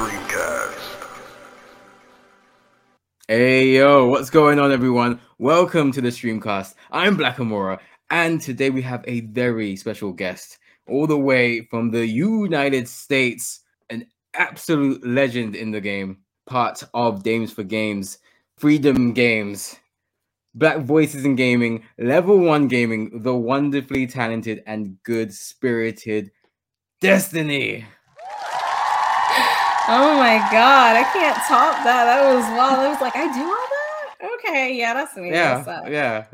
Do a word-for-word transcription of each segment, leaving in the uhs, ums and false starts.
Streamcast. Hey yo, what's going on everyone? Welcome to the Streamcast. I'm Black Amora, and today we have a very special guest, all the way from the United States, an absolute legend in the game, part of Dames for Games, Freedom Games, Black Voices in Gaming, Level one Gaming, the wonderfully talented and good-spirited Destiny. Oh my god, I can't top that. That was wild. I was like, I do all that? Okay, yeah, that's me. Yeah, That's yeah.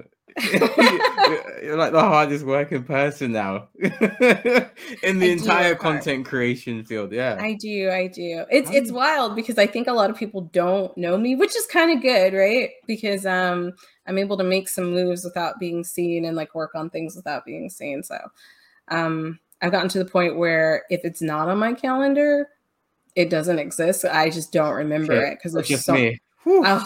you're, you're like the hardest working person now in the I entire do, content creation field. Yeah, I do, I do. It's How it's do- wild because I think a lot of people don't know me, which is kind of good, right? Because um I'm able to make some moves without being seen and like work on things without being seen. So um I've gotten to the point where if it's not on my calendar, it doesn't exist. I just don't remember okay. it because It's there's just so me. Whew. oh,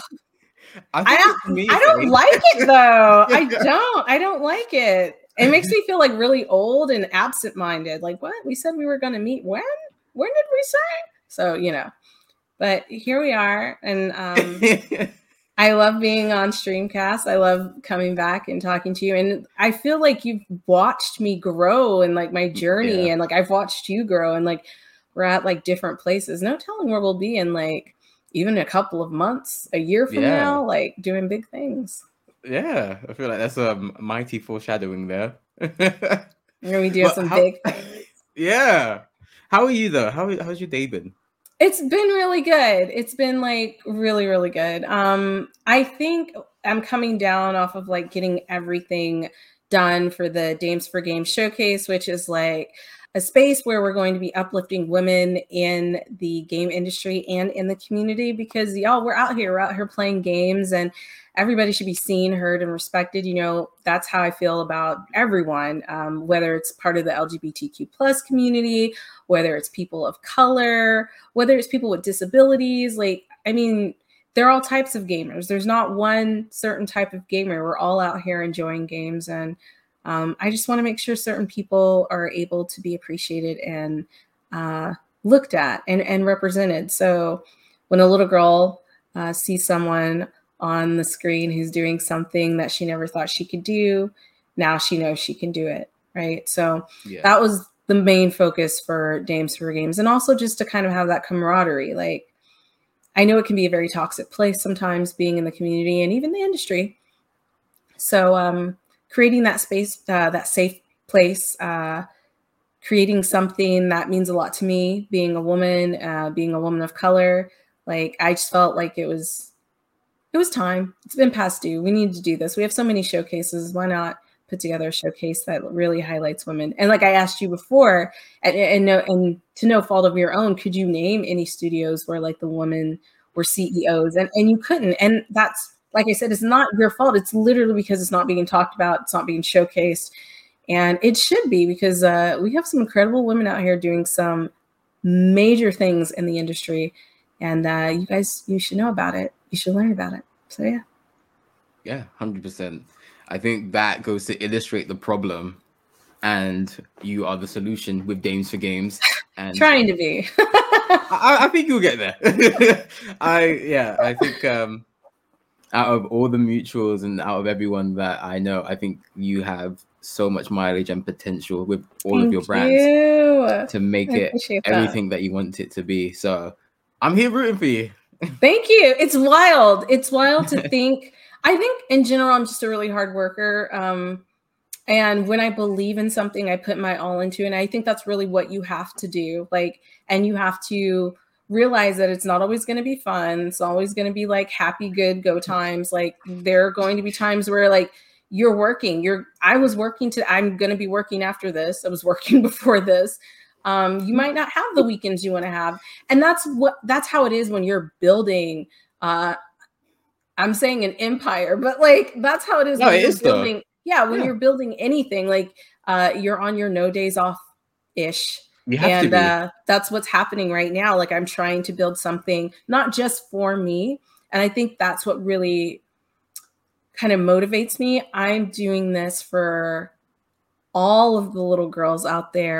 I I think don't, it's me. I it's don't age. like it though. I don't. I don't like it. It makes me feel like really old and absent-minded. Like, what? We said we were going to meet when? When did we say? So, you know. But here we are, and um, I love being on Streamcast. I love coming back and talking to you, and I feel like you've watched me grow and like my journey, Yeah. and like I've watched you grow, and like we're at like different places. No telling where we'll be in like even a couple of months, a year from Yeah. now, like doing big things. Yeah, I feel like that's a mighty foreshadowing there. We're gonna be doing But some how- big things. Yeah. How are you though? How how's your day been? It's been really good. It's been like really, really good. Um, I think I'm coming down off of like getting everything done for the Dames for Games showcase, which is like a space where we're going to be uplifting women in the game industry and in the community because y'all, we're out here, we're out here playing games and everybody should be seen, heard, and respected. You know, that's how I feel about everyone, um, whether it's part of the L G B T Q plus community, whether it's people of color, whether it's people with disabilities. Like, I mean, there are all types of gamers. There's not one certain type of gamer. We're all out here enjoying games. And um, I just want to make sure certain people are able to be appreciated and uh, looked at and, and represented. So when a little girl uh, sees someone on the screen who's doing something that she never thought she could do, now she knows she can do it, right? So Yeah. that was the main focus for Dames for Games, and also just to kind of have that camaraderie. Like, I know it can be a very toxic place sometimes being in the community and even the industry. So um, creating that space, uh, that safe place, uh, creating something that means a lot to me, being a woman, uh, being a woman of color, like I just felt like it was, it was time. It's been past due. We need to do this. We have so many showcases. Why not put together a showcase that really highlights women? And like I asked you before, and, and no, and to no fault of your own, could you name any studios where like the women were C E Os? And and you couldn't. And that's, like I said, it's not your fault. It's literally because it's not being talked about. It's not being showcased. And it should be, because uh, we have some incredible women out here doing some major things in the industry. And uh, you guys, you should know about it. You should learn about it. So yeah. Yeah, one hundred percent. I think that goes to illustrate the problem, and you are the solution with Dames for Games. And Trying to be. I, I think you'll get there. I yeah, I think um, out of all the mutuals and out of everyone that I know, I think you have so much mileage and potential with all Thank of your brands you. to make I it appreciate that. everything that you want it to be. So I'm here rooting for you. Thank you. It's wild. It's wild to think. I think in general, I'm just a really hard worker. Um, and when I believe in something, I put my all into it. And I think that's really what you have to do. Like, and you have to realize that it's not always going to be fun. It's always going to be like happy, good go times. Like, there are going to be times where like you're working, you're, I was working to, I'm going to be working after this. I was working before this. Um, you might not have the weekends you want to have. And that's what, that's how it is when you're building, uh, I'm saying an empire, but like, that's how it is No, when it you're is though. building. Yeah. When Yeah. you're building anything, like, uh, you're on your no days off ish. You have to And be. uh, that's what's happening right now. Like, I'm trying to build something, not just for me. And I think that's what really kind of motivates me. I'm doing this for all of the little girls out there,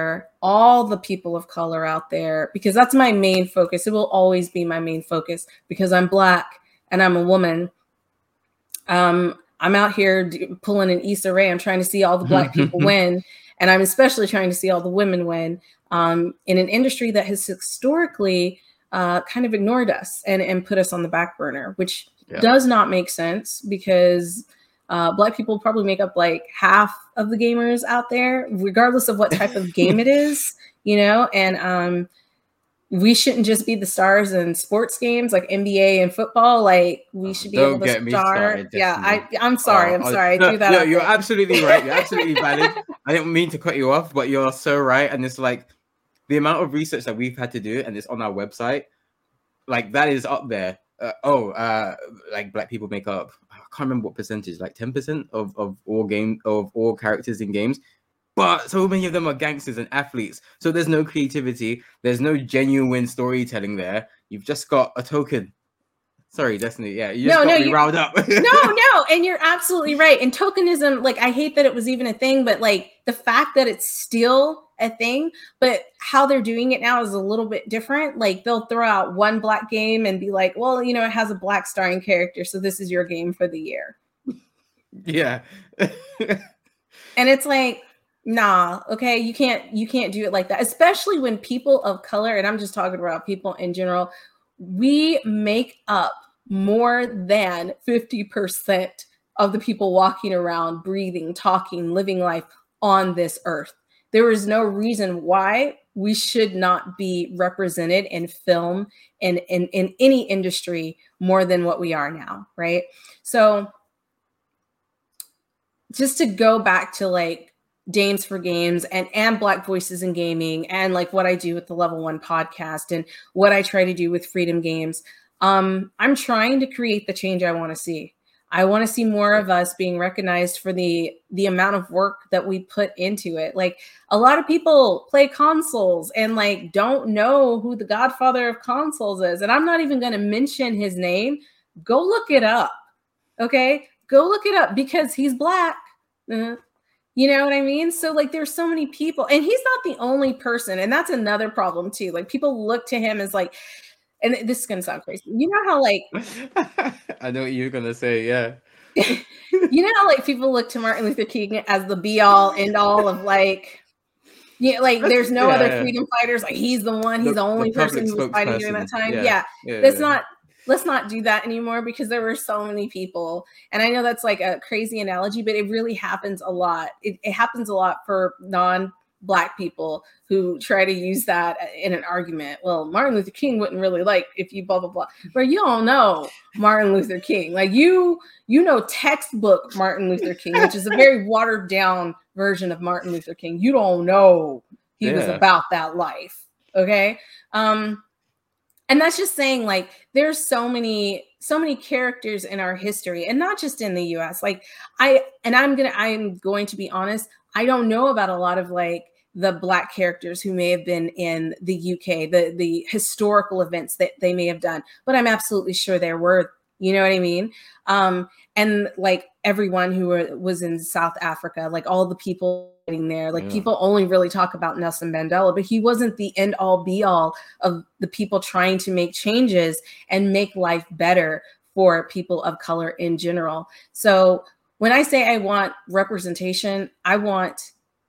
all the people of color out there, because that's my main focus. It will always be my main focus because I'm Black and I'm a woman. Um, I'm out here do, pulling an Issa Rae. I'm trying to see all the Black people win. And I'm especially trying to see all the women win um, in an industry that has historically uh, kind of ignored us and, and put us on the back burner, which yeah. does not make sense because uh, Black people probably make up like half of the gamers out there, regardless of what type of game it is, you know, and um, we shouldn't just be the stars in sports games like N B A and football. Like we should be Don't able to get me star. started, yeah, I, I'm sorry. Oh, I'm sorry. No, I do that. No, you're there. Absolutely right. You're absolutely valid. I didn't mean to cut you off, but you're so right. And it's like the amount of research that we've had to do, and it's on our website, like that is up there. Uh, oh, uh, like Black people make up, I can't remember what percentage, like ten percent of, of all game of all characters in games. But so many of them are gangsters and athletes. So there's no creativity. There's no genuine storytelling there. You've just got a token. Sorry, Destiny. Yeah, you just no, got no, me you, riled up. no, no. And you're absolutely right. And tokenism, like, I hate that it was even a thing, but like the fact that it's still a thing, but how they're doing it now is a little bit different. Like they'll throw out one Black game and be like, well, you know, it has a Black starring character. So this is your game for the year. Yeah. And it's like, nah, okay, you can't you can't do it like that, especially when people of color, and I'm just talking about people in general, we make up more than fifty percent of the people walking around, breathing, talking, living life on this earth. There is no reason why we should not be represented in film and in, in any industry more than what we are now, right? So just to go back to like Dames for Games and and Black Voices in Gaming and like what I do with the Level One podcast and what I try to do with Freedom Games, um, I'm trying to create the change I want to see. I want to see more of us being recognized for the the amount of work that we put into it. Like a lot of people play consoles and like don't know who the godfather of consoles is. And I'm not even going to mention his name. Go look it up. Okay, go look it up because he's Black. Uh, You know what I mean? So like there's so many people and he's not the only person. And that's another problem too. Like people look to him as like, and this is going to sound crazy. You know how like, I know what you're going to say. Yeah. You know how like people look to Martin Luther King as the be all end all of like, yeah, like there's no yeah, other yeah. freedom fighters. Like he's the one, he's the, the only the person who was fighting during that time. Yeah. yeah. yeah that's yeah. not, let's not do that anymore because there were so many people. And I know that's like a crazy analogy, but it really happens a lot. It, it happens a lot for non-Black people who try to use that in an argument. Well, Martin Luther King wouldn't really like if you blah, blah, blah. But you don't know Martin Luther King. Like you, you know textbook Martin Luther King, which is a very watered down version of Martin Luther King. You don't know he yeah. was about that life. Okay. Um, And that's just saying like there's so many so many characters in our history and not just in the U S. Like I and I'm going to I'm going to be honest, I don't know about a lot of like the Black characters who may have been in the U K, the the historical events that they may have done, but I'm absolutely sure there were, you know what I mean? Um and like everyone who were, was in South Africa, like all the people there, like yeah. people only really talk about Nelson Mandela, but he wasn't the end all be all of the people trying to make changes and make life better for people of color in general. So when I say I want representation, I want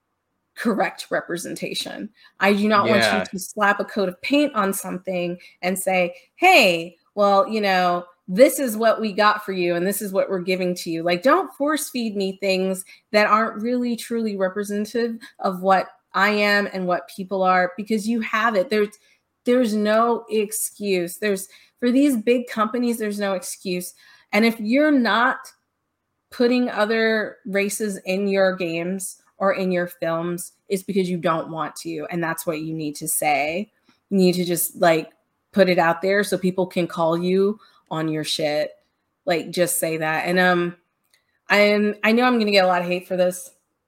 correct representation. I do not yeah. want you to slap a coat of paint on something and say, hey, well, you know, this is what we got for you and this is what we're giving to you. Like, don't force feed me things that aren't really truly representative of what I am and what people are, because you have it. There's there's no excuse. There's for these big companies, there's no excuse. And if you're not putting other races in your games or in your films, it's because you don't want to. And that's what you need to say. You need to just like put it out there so people can call you on your shit. Like just say that. And um I'm I know I'm gonna get a lot of hate for this,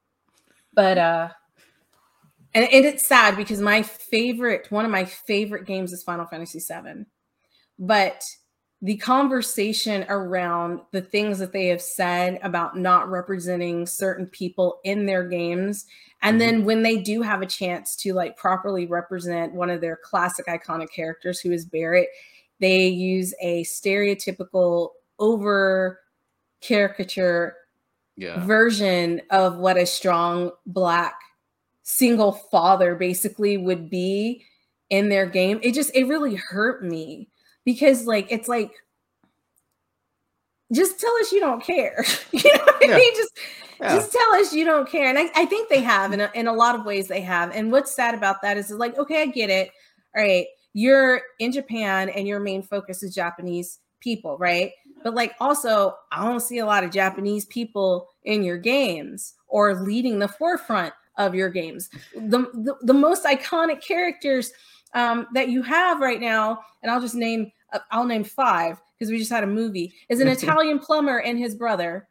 but uh and, and it's sad because my favorite one of my favorite games is Final Fantasy seven. But the conversation around the things that they have said about not representing certain people in their games. And mm-hmm. then when they do have a chance to like properly represent one of their classic iconic characters, who is Barrett, they use a stereotypical over caricature yeah. version of what a strong Black single father basically would be in their game. It just, it really hurt me. Because like, it's like, just tell us you don't care. You know what yeah. I mean? Just, yeah. just tell us you don't care. And I, I think they have, in a, in a lot of ways they have. And what's sad about that is like, okay, I get it. All right. You're in Japan and your main focus is Japanese people, right? But like, also, I don't see a lot of Japanese people in your games or leading the forefront of your games. The, the, the most iconic characters um, that you have right now, and I'll just name I'll name five because we just had a movie, is an Italian plumber and his brother.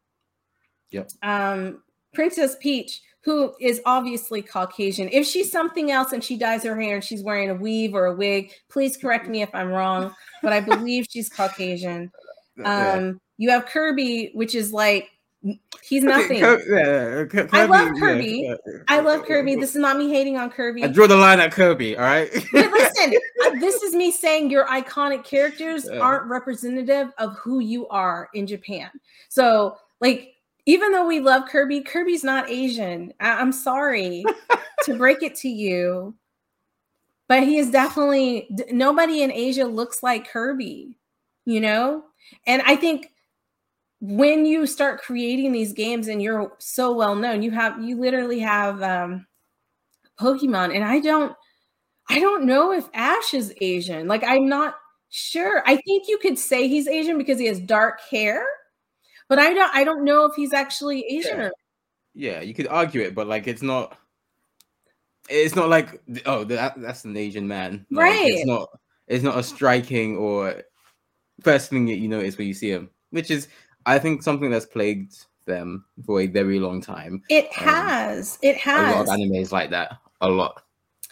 Yep. Um, Princess Peach, who is obviously Caucasian. If she's something else and she dyes her hair and she's wearing a weave or a wig, please correct me if I'm wrong, but I believe she's Caucasian. Um, yeah. You have Kirby, which is like, he's nothing. Yeah, Kirby, I love Kirby. Yeah. I love Kirby. This is not me hating on Kirby. I draw the line at Kirby, all right? But listen, this is me saying your iconic characters yeah. aren't representative of who you are in Japan. So, like, even though we love Kirby, Kirby's not Asian. I- I'm sorry to break it to you, but he is definitely, nobody in Asia looks like Kirby, you know? And I think when you start creating these games and you're so well known, you have, you literally have um, Pokemon, and I don't, I don't know if Ash is Asian. Like, I'm not sure. I think you could say he's Asian because he has dark hair, but I don't, I don't know if he's actually Asian. Yeah, or yeah you could argue it, but like, it's not, it's not like, oh, that, that's an Asian man. Like, right. It's not, it's not a striking or first thing that you notice when you see him, which is, I think, something that's plagued them for a very long time. It has. Um, it has. A lot of animes like that. A lot.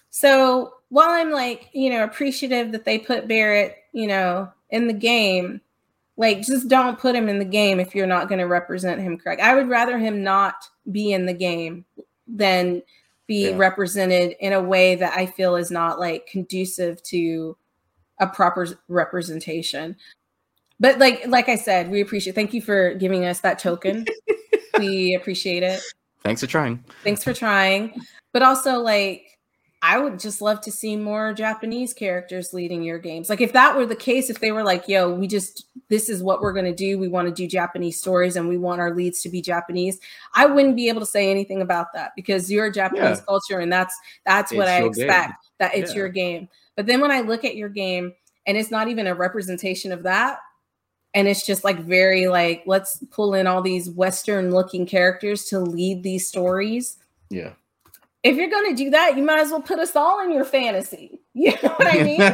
So while I'm like, you know, appreciative that they put Barrett, you know, in the game, like, just don't put him in the game if you're not going to represent him correct. I would rather him not be in the game than be yeah. represented in a way that I feel is not like conducive to a proper representation. But like, like I said, we appreciate, thank you for giving us that token. We appreciate it. Thanks for trying. Thanks for trying. But also, like, I would just love to see more Japanese characters leading your games. Like, if that were the case, if they were like, yo, we just, this is what we're going to do. We want to do Japanese stories and we want our leads to be Japanese. I wouldn't be able to say anything about that because you're a Japanese yeah. culture. And that's, that's what I expect, game. that it's yeah. your game. But then when I look at your game and it's not even a representation of that, and it's just like very like, let's pull in all these Western looking characters to lead these stories. Yeah. If you're going to do that, you might as well put us all in your fantasy. You know what I mean?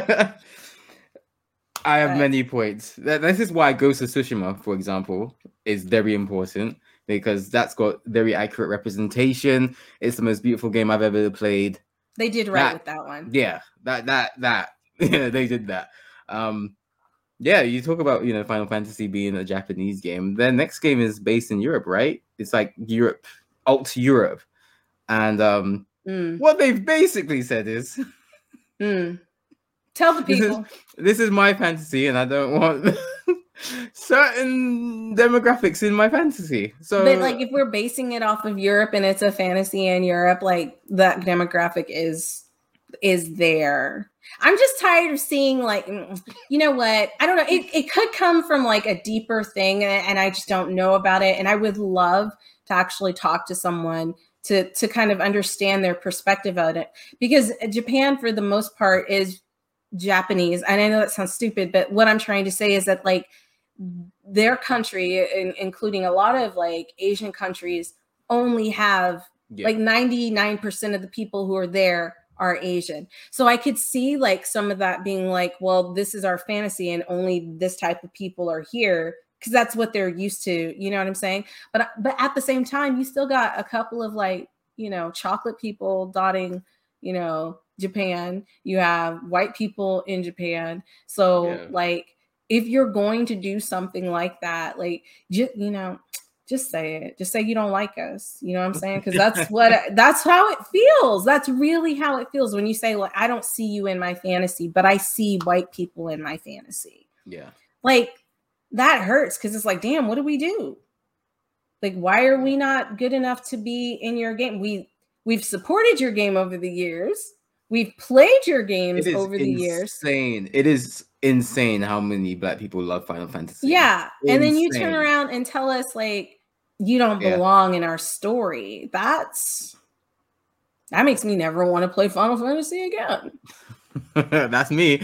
I have but, many points. This is why Ghost of Tsushima, for example, is very important because that's got very accurate representation. It's the most beautiful game I've ever played. They did right that, with that one. Yeah, that, that, that. Yeah, they did that. Um, Yeah, you talk about, you know, Final Fantasy being a Japanese game. Their next game is based in Europe, right? It's like Europe, alt Europe. And um, mm. what they've basically said is... Mm. Tell the people. This is, this is my fantasy, and I don't want certain demographics in my fantasy. So, but like, if we're basing it off of Europe and it's a fantasy in Europe, like, that demographic is is there. I'm just tired of seeing, like, you know what? I don't know. It, it could come from like a deeper thing, and I just don't know about it. And I would love to actually talk to someone to, to kind of understand their perspective on it. Because Japan, for the most part, is Japanese. And I know that sounds stupid, but what I'm trying to say is that, like, their country, in, including a lot of like Asian countries, only have yeah. like ninety-nine percent of the people who are there are Asian. So I could see like some of that being like, well, this is our fantasy and only this type of people are here because that's what they're used to. You know what I'm saying? But but at the same time, you still got a couple of like, you know, chocolate people dotting, you know, Japan. You have white people in Japan. So yeah. like, if you're going to do something like that, like, just, you know, just say it. Just say you don't like us. You know what I'm saying? Because that's what that's how it feels. That's really how it feels when you say, like, I don't see you in my fantasy, but I see white people in my fantasy. Yeah. Like, that hurts because it's like, damn, what do we do? Like, why are we not good enough to be in your game? We we've supported your game over the years. We've played your games over the years. Insane. It is insane how many Black people love Final Fantasy. Yeah. Insane. And then you turn around and tell us, like, you don't belong yeah. in our story. That's that makes me never want to play Final Fantasy again. That's me.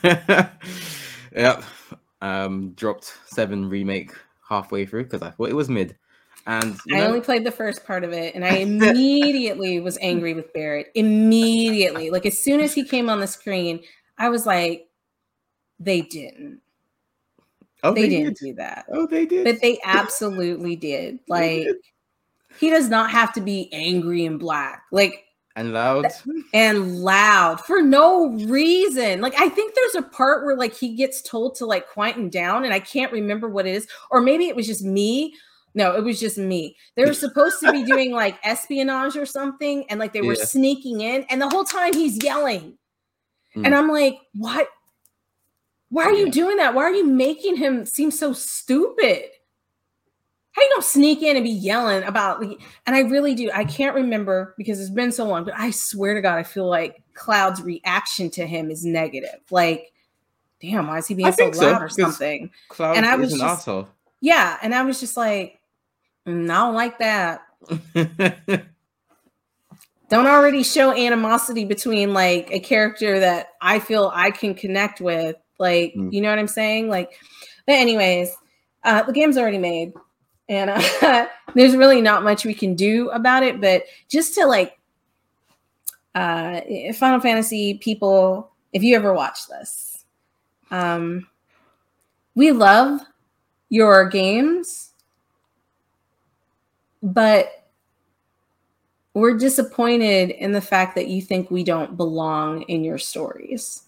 Yep. Um, dropped seven remake halfway through because I thought it was mid. And I know, only played the first part of it, and I immediately was angry with Barrett. Immediately. Like, as soon as he came on the screen, I was like, they didn't. Oh, they, they didn't did. do that. Oh, they did. But they absolutely did. Like, did. He does not have to be angry and black. Like, and loud. And loud for no reason. Like, I think there's a part where, like, he gets told to, like, quiet him down, and I can't remember what it is. Or maybe it was just me. No, it was just me. They were supposed to be doing, like, espionage or something, and, like, they were yeah. sneaking in, and the whole time he's yelling. Mm. And I'm like, what? Why are yeah. you doing that? Why are you making him seem so stupid? How you don't sneak in and be yelling about, like, and I really do. I can't remember because it's been so long, but I swear to God, I feel like Cloud's reaction to him is negative. Like, damn, why is he being so loud so, or something? Cloud and I is was an just, asshole. Yeah, and I was just like, mm, I don't like that. Don't already show animosity between, like, a character that I feel I can connect with. Like, mm. you know what I'm saying? Like, but anyways, uh, the game's already made. And uh, there's really not much we can do about it, but just to, like, uh, Final Fantasy people, if you ever watch this, um, we love your games, but we're disappointed in the fact that you think we don't belong in your stories.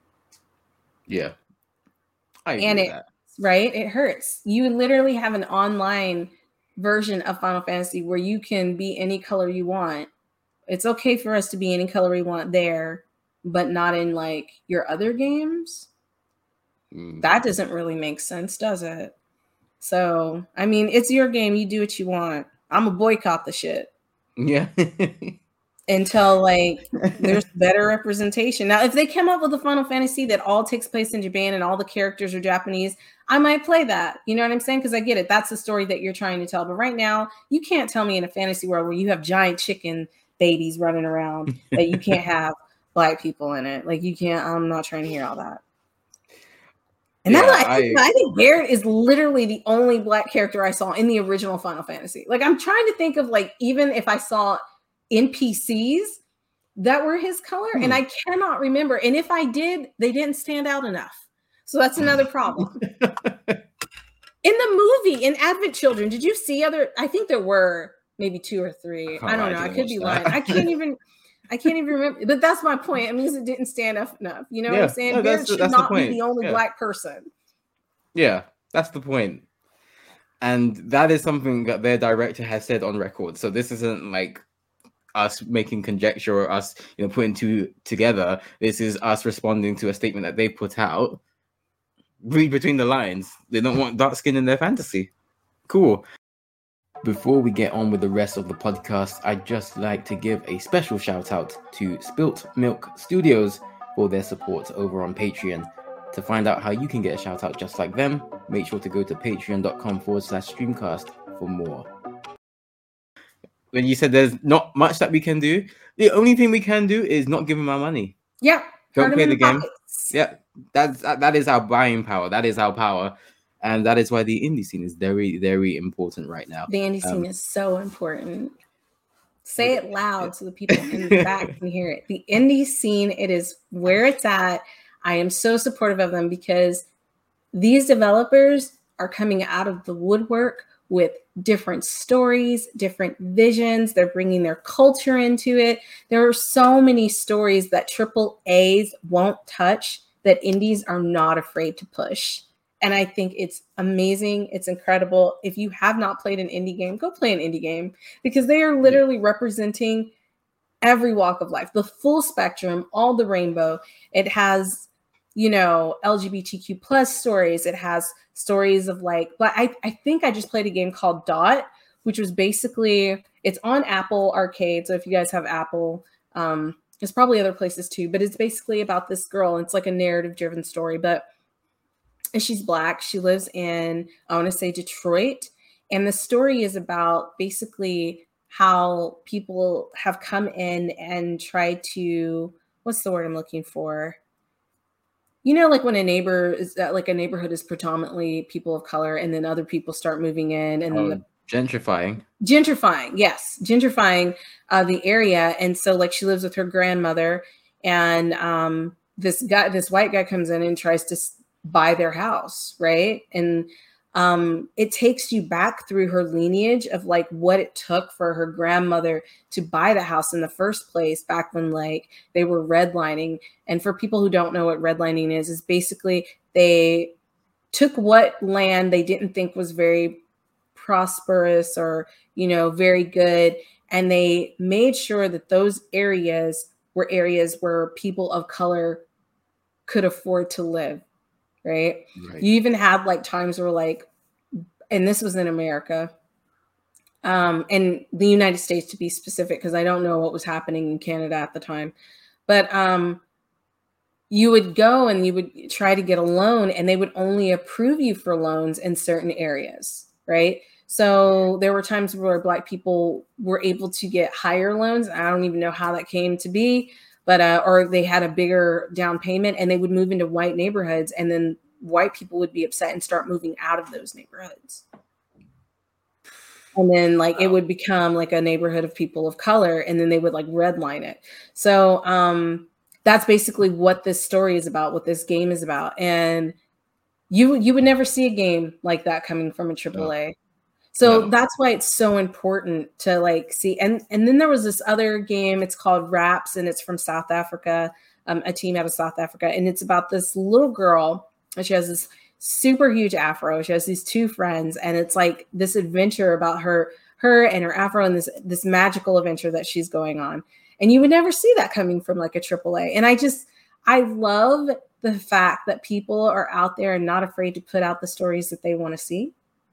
Yeah. I agree and with it, that. Right? It hurts. You literally have an online version of Final Fantasy where you can be any color you want. It's okay for us to be any color we want there, but not in, like, your other games. Mm. That doesn't really make sense, does it? So, I mean, it's your game. You do what you want. I'm gonna boycott the shit. Yeah. Until, like, there's better representation. Now, if they come up with a Final Fantasy that all takes place in Japan and all the characters are Japanese, I might play that. You know what I'm saying? Because I get it. That's the story that you're trying to tell. But right now, you can't tell me in a fantasy world where you have giant chicken babies running around that you can't have Black people in it. Like, you can't. I'm not trying to hear all that. And yeah, now I think, I, I think Barrett is literally the only Black character I saw in the original Final Fantasy. Like, I'm trying to think of, like, even if I saw N P Cs that were his color, hmm. and I cannot remember. And if I did, they didn't stand out enough. So that's another problem. In the movie, in Advent Children, did you see other? I think there were maybe two or three. I, I don't know. I, I could be that. lying. I can't even. I can't even remember. But that's my point. It means it didn't stand up enough. You know yeah. what I'm saying? No, Barrett should not the be the only yeah. Black person. Yeah, that's the point. And that is something that their director has said on record. So this isn't like us making conjecture or us, you know, putting two together. This is us responding to a statement that they put out. Read between the lines. They don't want dark skin in their fantasy. Cool. Before we get on with the rest of the podcast, I'd just like to give a special shout out to Spilt Milk Studios for their support over on Patreon. To find out how you can get a shout out just like them, make sure to go to patreon.com forward slash streamcast for more. When you said there's not much that we can do, the only thing we can do is not give them our money. Yeah. Don't play the game. Pockets. Yeah. That's, that is our buying power. That is our power. And that is why the indie scene is very, very important right now. The indie scene um, is so important. Say it loud so the people in the back can hear it. The indie scene, it is where it's at. I am so supportive of them because these developers are coming out of the woodwork with different stories, different visions. They're bringing their culture into it. There are so many stories that triple A's won't touch that indies are not afraid to push. And I think it's amazing. It's incredible. If you have not played an indie game, go play an indie game, because they are literally yeah. representing every walk of life, the full spectrum, all the rainbow. It has, you know, L G B T Q plus stories. It has stories of like, but I, I think I just played a game called Dot, which was basically, it's on Apple Arcade. So if you guys have Apple, um, there's probably other places too, but it's basically about this girl. It's like a narrative driven story, but and she's Black. She lives in, I want to say, Detroit. And the story is about basically how people have come in and tried to, what's the word I'm looking for? You know, like when a neighbor is like a neighborhood is predominantly people of color, and then other people start moving in, and oh, then the gentrifying. Gentrifying, yes, gentrifying uh, the area. And so, like, she lives with her grandmother, and um, this guy, this white guy, comes in and tries to buy their house, right? And um, it takes you back through her lineage of like what it took for her grandmother to buy the house in the first place, back when like they were redlining. And for people who don't know what redlining is, is basically they took what land they didn't think was very prosperous or, you know, very good, and they made sure that those areas were areas where people of color could afford to live. Right? Right. You even had like times where like, and this was in America, um, and the United States to be specific, because I don't know what was happening in Canada at the time, but um, you would go and you would try to get a loan, and they would only approve you for loans in certain areas, right? So there were times where Black people were able to get higher loans. I don't even know how that came to be. But, uh, or they had a bigger down payment, and they would move into white neighborhoods, and then white people would be upset and start moving out of those neighborhoods. And then like, it would become like a neighborhood of people of color, and then they would like redline it. So um, that's basically what this story is about, what this game is about. And you, you would never see a game like that coming from a triple A. No. So no. That's why it's so important to like see. And, and then there was this other game, it's called Raps, and it's from South Africa, um, a team out of South Africa. And it's about this little girl, and she has this super huge afro. She has these two friends, and it's like this adventure about her, her and her afro, and this, this magical adventure that she's going on. And you would never see that coming from like a triple A. And I just, I love the fact that people are out there and not afraid to put out the stories that they want to see.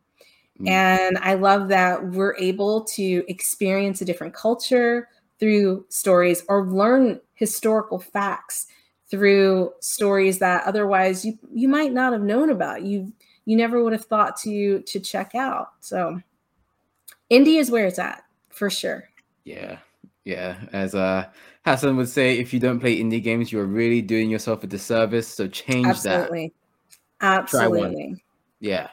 And I love that we're able to experience a different culture through stories, or learn historical facts through stories that otherwise you, you might not have known about. You you never would have thought to to check out. So indie is where it's at, for sure. Yeah. Yeah. As uh, Hassan would say, if you don't play indie games, you're really doing yourself a disservice. So change Absolutely. that. Absolutely. Absolutely. Yeah.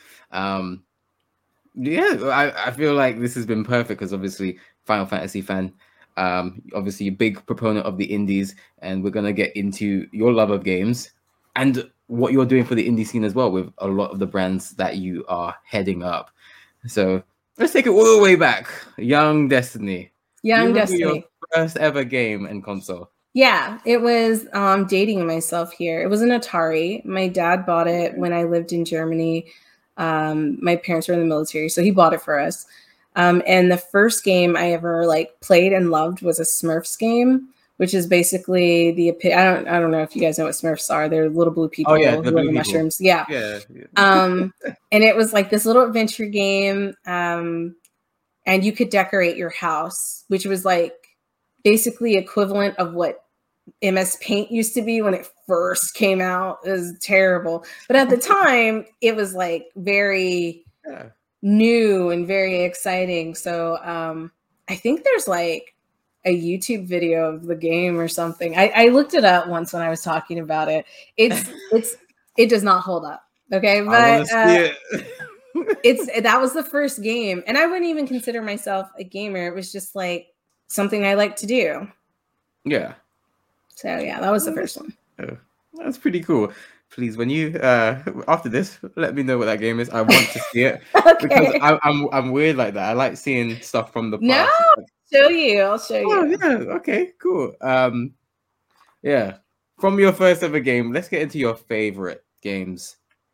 Um, Yeah, I, I feel like this has been perfect, because obviously Final Fantasy fan, um, obviously a big proponent of the indies, and we're going to get into your love of games and what you're doing for the indie scene as well, with a lot of the brands that you are heading up. So let's take it all the way back. Young Destiny. Young Destiny. Your first ever game and console. Yeah, it was um, dating myself here. It was an Atari. My dad bought it when I lived in Germany. Um, my parents were in the military, so he bought it for us. Um, and the first game I ever like played and loved was a Smurfs game, which is basically the I don't I don't know if you guys know what Smurfs are. They're little blue people oh, yeah, who live in mushrooms. Yeah. Yeah, yeah. um, and it was like this little adventure game, um, and you could decorate your house, which was like basically equivalent of what M S Paint used to be when it first came out. It was terrible, but at the time it was like very yeah. new and very exciting. So um, I think there's like a YouTube video of the game or something. I, I looked it up once when I was talking about it. It's it's it does not hold up. Okay, but uh, it. it's that was the first game, and I wouldn't even consider myself a gamer. It was just like something I like to do. Yeah. So yeah, that was the first one. Oh, that's pretty cool. Please, when you uh after this, let me know what that game is. I want to see it. Okay. Because I, I'm I'm weird like that. I like seeing stuff from the past. No, I'll show you. I'll show you. Oh yeah. Okay. Cool. Um, yeah. From your first ever game, let's get into your favorite games.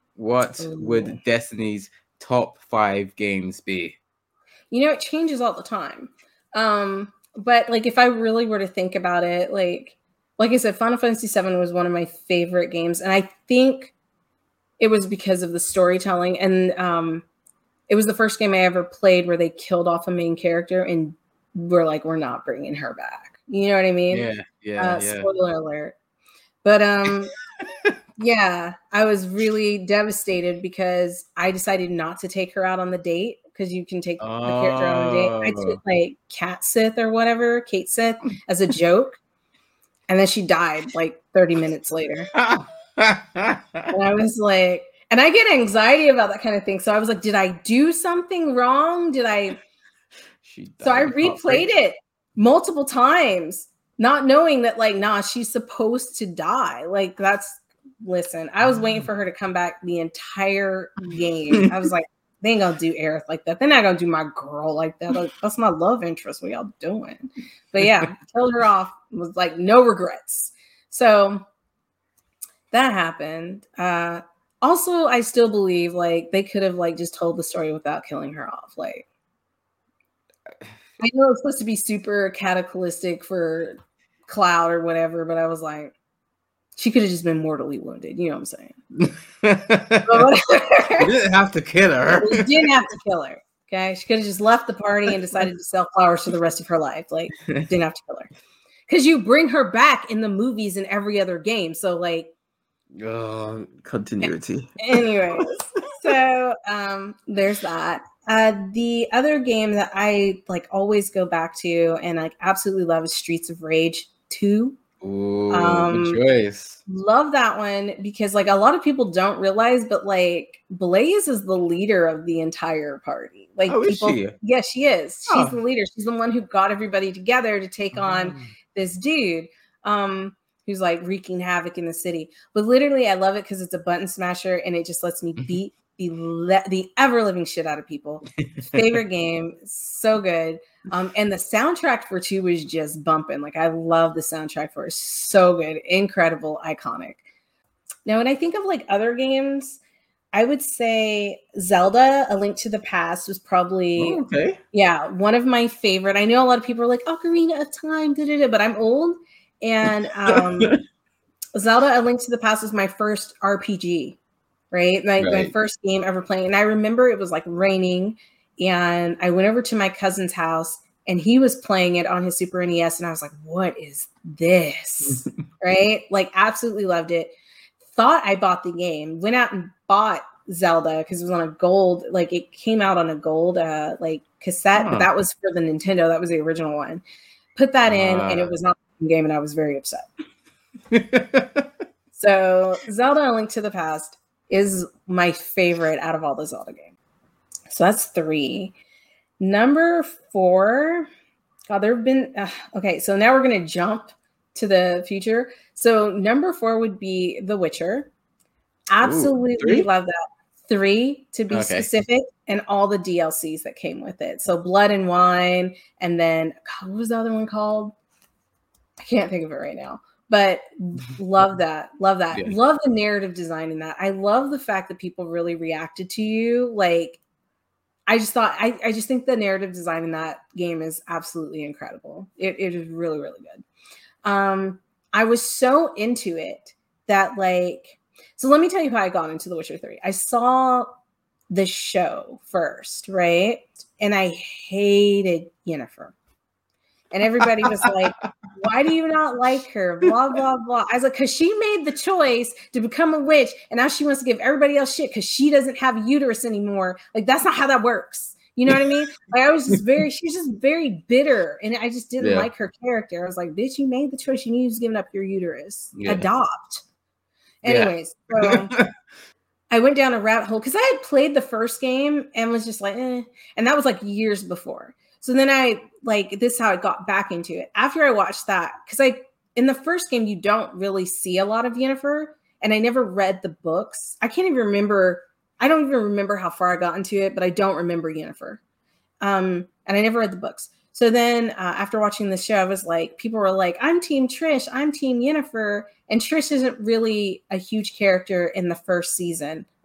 what Ooh. would Destiny's top five games be? You know, it changes all the time. Um, but like if I really were to think about it, like like I said, Final Fantasy seven was one of my favorite games, and I think it was because of the storytelling. And um, it was the first game I ever played where they killed off a main character, and we're like, we're not bringing her back. You know what I mean? Yeah, yeah, Uh, yeah. Spoiler alert. But um, yeah, I was really devastated because I decided not to take her out on the date, because you can take oh. the character out on a date. I took like Cat Sith or whatever, Kate Sith, as a joke. And then she died like thirty minutes later. And I was like, and I get anxiety about that kind of thing. So I was like, did I do something wrong? Did I? She so I replayed it multiple times, not knowing that, like, nah, she's supposed to die. Like, that's, listen, I was waiting for her to come back the entire game. I was like, they ain't gonna do Aerith like that. They're not gonna do my girl like that. Like, that's my love interest. What y'all doing? But yeah, killed her off. Was like no regrets. So that happened. Uh, also, I still believe like they could have like just told the story without killing her off. Like, I know it's supposed to be super cataclysmic for Cloud or whatever, but I was like, she could have just been mortally wounded. You know what I'm saying? You didn't have to kill her. You didn't have to kill her. Okay. She could have just left the party and decided to sell flowers for the rest of her life. Like, didn't have to kill her. Because you bring her back in the movies and every other game. So, like, oh, continuity. Anyways, so um, there's that. Uh, the other game that I like always go back to and like absolutely love is Streets of Rage two. Ooh, um, good choice. Love that one because like a lot of people don't realize, but like Blaze is the leader of the entire party. Like, oh, people, is she? Yeah, she is. She's oh. the leader. She's the one who got everybody together to take oh. on this dude. Um, who's like wreaking havoc in the city. But literally, I love it because it's a button smasher and it just lets me beat the le- the ever living shit out of people. Favorite game, so good. Um, and the soundtrack for two was just bumping. Like, I love the soundtrack for it. So good, incredible, iconic. Now, when I think of like other games, I would say Zelda: A Link to the Past was probably oh, okay. Yeah, one of my favorite. I know a lot of people are like Ocarina of Time, da, da, da, but I'm old. And um, Zelda: A Link to the Past was my first R P G, right? My, right? My first game ever playing. And I remember it was like raining, and I went over to my cousin's house, and he was playing it on his Super N E S, and I was like, what is this? Right? Like, absolutely loved it. Thought I bought the game. Went out and bought Zelda because it was on a gold, like it came out on a gold uh, like cassette, huh. But that was for the Nintendo. That was the original one. Put that in, uh. and it was not game, and I was very upset. So Zelda: A Link to the Past is my favorite out of all the Zelda games. So that's three. Number four. God, there have been uh, okay. So now we're gonna jump to the future. So number four would be The Witcher. Absolutely Ooh, love that. Three to be okay. specific, and all the D L Cs that came with it. So Blood and Wine, and then God, what was the other one called? I can't think of it right now, but love that. Love that. Yeah. Love the narrative design in that. I love the fact that people really reacted to you. Like, I just thought, I, I just think the narrative design in that game is absolutely incredible. It, it is really, really good. Um, I was so into it that like, so let me tell you how I got into The Witcher three. I saw the show first, right? And I hated Yennefer. And everybody was like, why do you not like her? Blah, blah, blah. I was like, because she made the choice to become a witch, and now she wants to give everybody else shit because she doesn't have a uterus anymore. Like, that's not how that works. You know what I mean? Like, I was just very, she's just very bitter. And I just didn't yeah. like her character. I was like, bitch, you made the choice. You need to give up your uterus. Yeah. Adopt. Anyways, yeah. so I went down a rabbit hole because I had played the first game and was just like, eh. And that was like years before. So then I, like, this is how I got back into it. After I watched that, because I, in the first game, you don't really see a lot of Yennefer, and I never read the books. I can't even remember, I don't even remember how far I got into it, but I don't remember Yennefer. Um, and I never read the books. So then uh, after watching the show, I was like, people were like, I'm Team Trish, I'm Team Yennefer. And Trish isn't really a huge character in the first season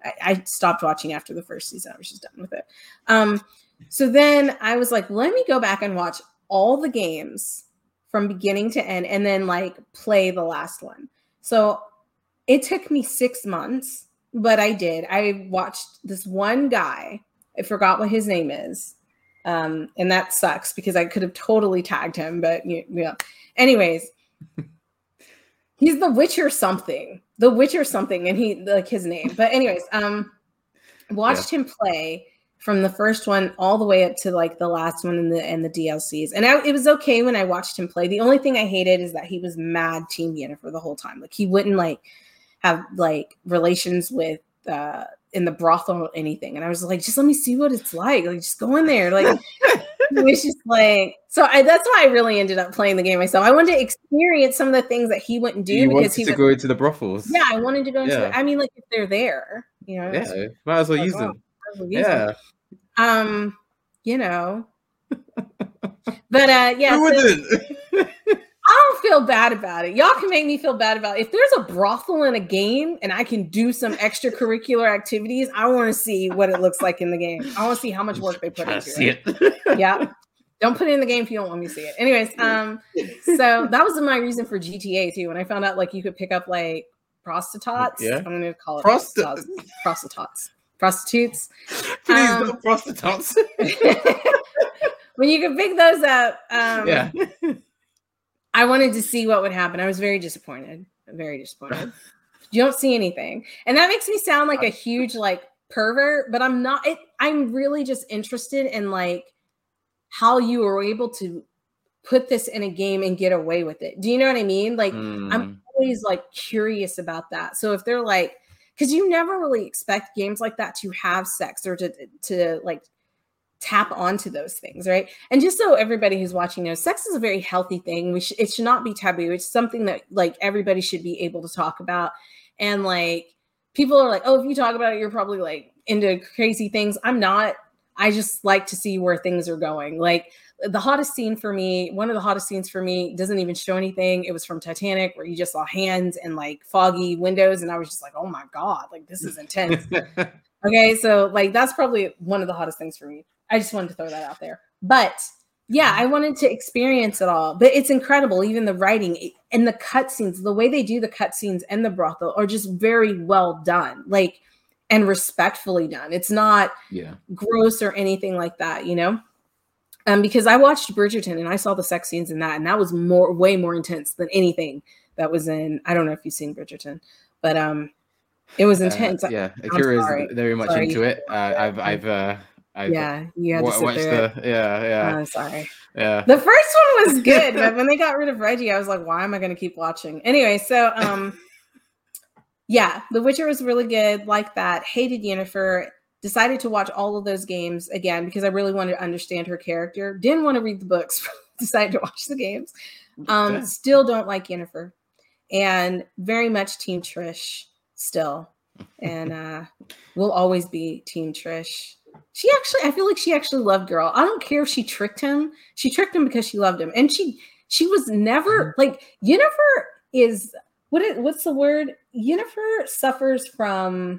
I, I stopped watching after the first season. I was just done with it. Um, so then I was like, let me go back and watch all the games from beginning to end and then like play the last one. So it took me six months, but I did. I watched this one guy. I forgot what his name is. Um, and that sucks because I could have totally tagged him, but you know, anyways, he's the Witcher something, the Witcher something. And he like his name, but anyways, um, watched yeah. him play from the first one all the way up to like the last one and the, and the D L Cs. And I, it was okay when I watched him play. The only thing I hated is that he was mad Team Yennefer the whole time. Like he wouldn't like have like relations with, uh, in the brothel or anything. And I was like, just let me see what it's like. Like, just go in there. Like, it was just like, so I, that's why I really ended up playing the game myself. I wanted to experience some of the things that he wouldn't do. You because wanted he to would, go into the brothels. Yeah, I wanted to go into yeah. it. I mean, like if they're there, you know. Yeah, might as well use them. Well yeah. Them. Um, you know. But uh yeah. Who wouldn't? So, I don't feel bad about it. Y'all can make me feel bad about it. If there's a brothel in a game and I can do some extracurricular activities, I want to see what it looks like in the game. I want to see how much work they put into see it. it. Yeah. Don't put it in the game if you don't want me to see it. Anyways, um, so that was my reason for G T A too. When I found out like you could pick up like prostitutes, yeah. I'm gonna call it Prosti- prostitutes. Prostitutes. Prostitutes. Please um, not prostitutes. When you could pick those up, um, yeah. I wanted to see what would happen. I was very disappointed. Very disappointed. You don't see anything. And that makes me sound like a huge like pervert, but I'm not. It, I'm really just interested in like how you were able to put this in a game and get away with it. Do you know what I mean? Like mm. I'm always like curious about that. So if they're like, because you never really expect games like that to have sex or to to like tap onto those things, right? And just so everybody who's watching knows, sex is a very healthy thing. We sh- it should not be taboo. It's something that like everybody should be able to talk about. And like people are like, oh, if you talk about it, you're probably like into crazy things. I'm not. I just like to see where things are going. Like the hottest scene for me, one of the hottest scenes for me doesn't even show anything. It was from Titanic where you just saw hands and like foggy windows. And I was just like, oh my God, like this is intense. Okay. So like, that's probably one of the hottest things for me. I just wanted to throw that out there. But yeah, I wanted to experience it all. But it's incredible. Even the writing and the cutscenes, the way they do the cutscenes and the brothel are just very well done. Like, and respectfully done. It's not yeah. gross or anything like that, you know? Um, because I watched Bridgerton and I saw the sex scenes in that, and that was more, way more intense than anything that was in, I don't know if you've seen Bridgerton, but um, it was intense. Uh, yeah, Akira is very much sorry. into it. Uh, I've, I've, uh, I've yeah, you had to w- sit watched there. the, yeah, yeah. Oh, sorry. Yeah. The first one was good, but when they got rid of Reggie, I was like, why am I going to keep watching? Anyway, so, um, yeah, The Witcher was really good, like that. Hated Yennefer. Decided to watch all of those games again because I really wanted to understand her character. Didn't want to read the books. Decided to watch the games. Um, okay. Still don't like Yennefer. And very much Team Trish still. And uh, will always be Team Trish. She actually, I feel like she actually loved Geralt. I don't care if she tricked him. She tricked him because she loved him. And she she was never, like, Yennefer is... What is, what's the word? Yennefer suffers from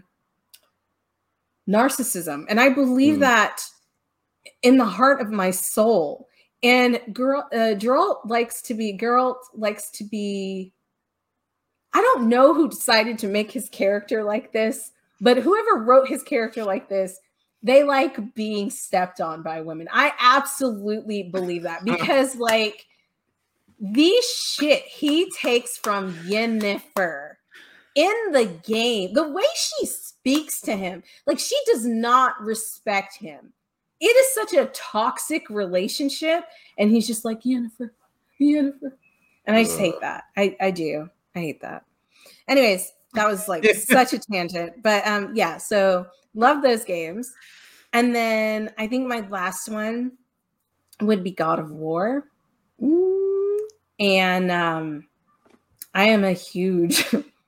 narcissism. And I believe mm. that in the heart of my soul. And girl, uh, Geralt likes to be, Geralt likes to be, I don't know who decided to make his character like this, but whoever wrote his character like this, they like being stepped on by women. I absolutely believe that because like, the shit he takes from Yennefer in the game, the way she speaks to him, like she does not respect him. It is such a toxic relationship. And he's just like, Yennefer, Yennefer. And I just hate that. I, I do. I hate that. Anyways, that was like such a tangent. But um, yeah, so love those games. And then I think my last one would be God of War. Ooh. And um, I am a huge,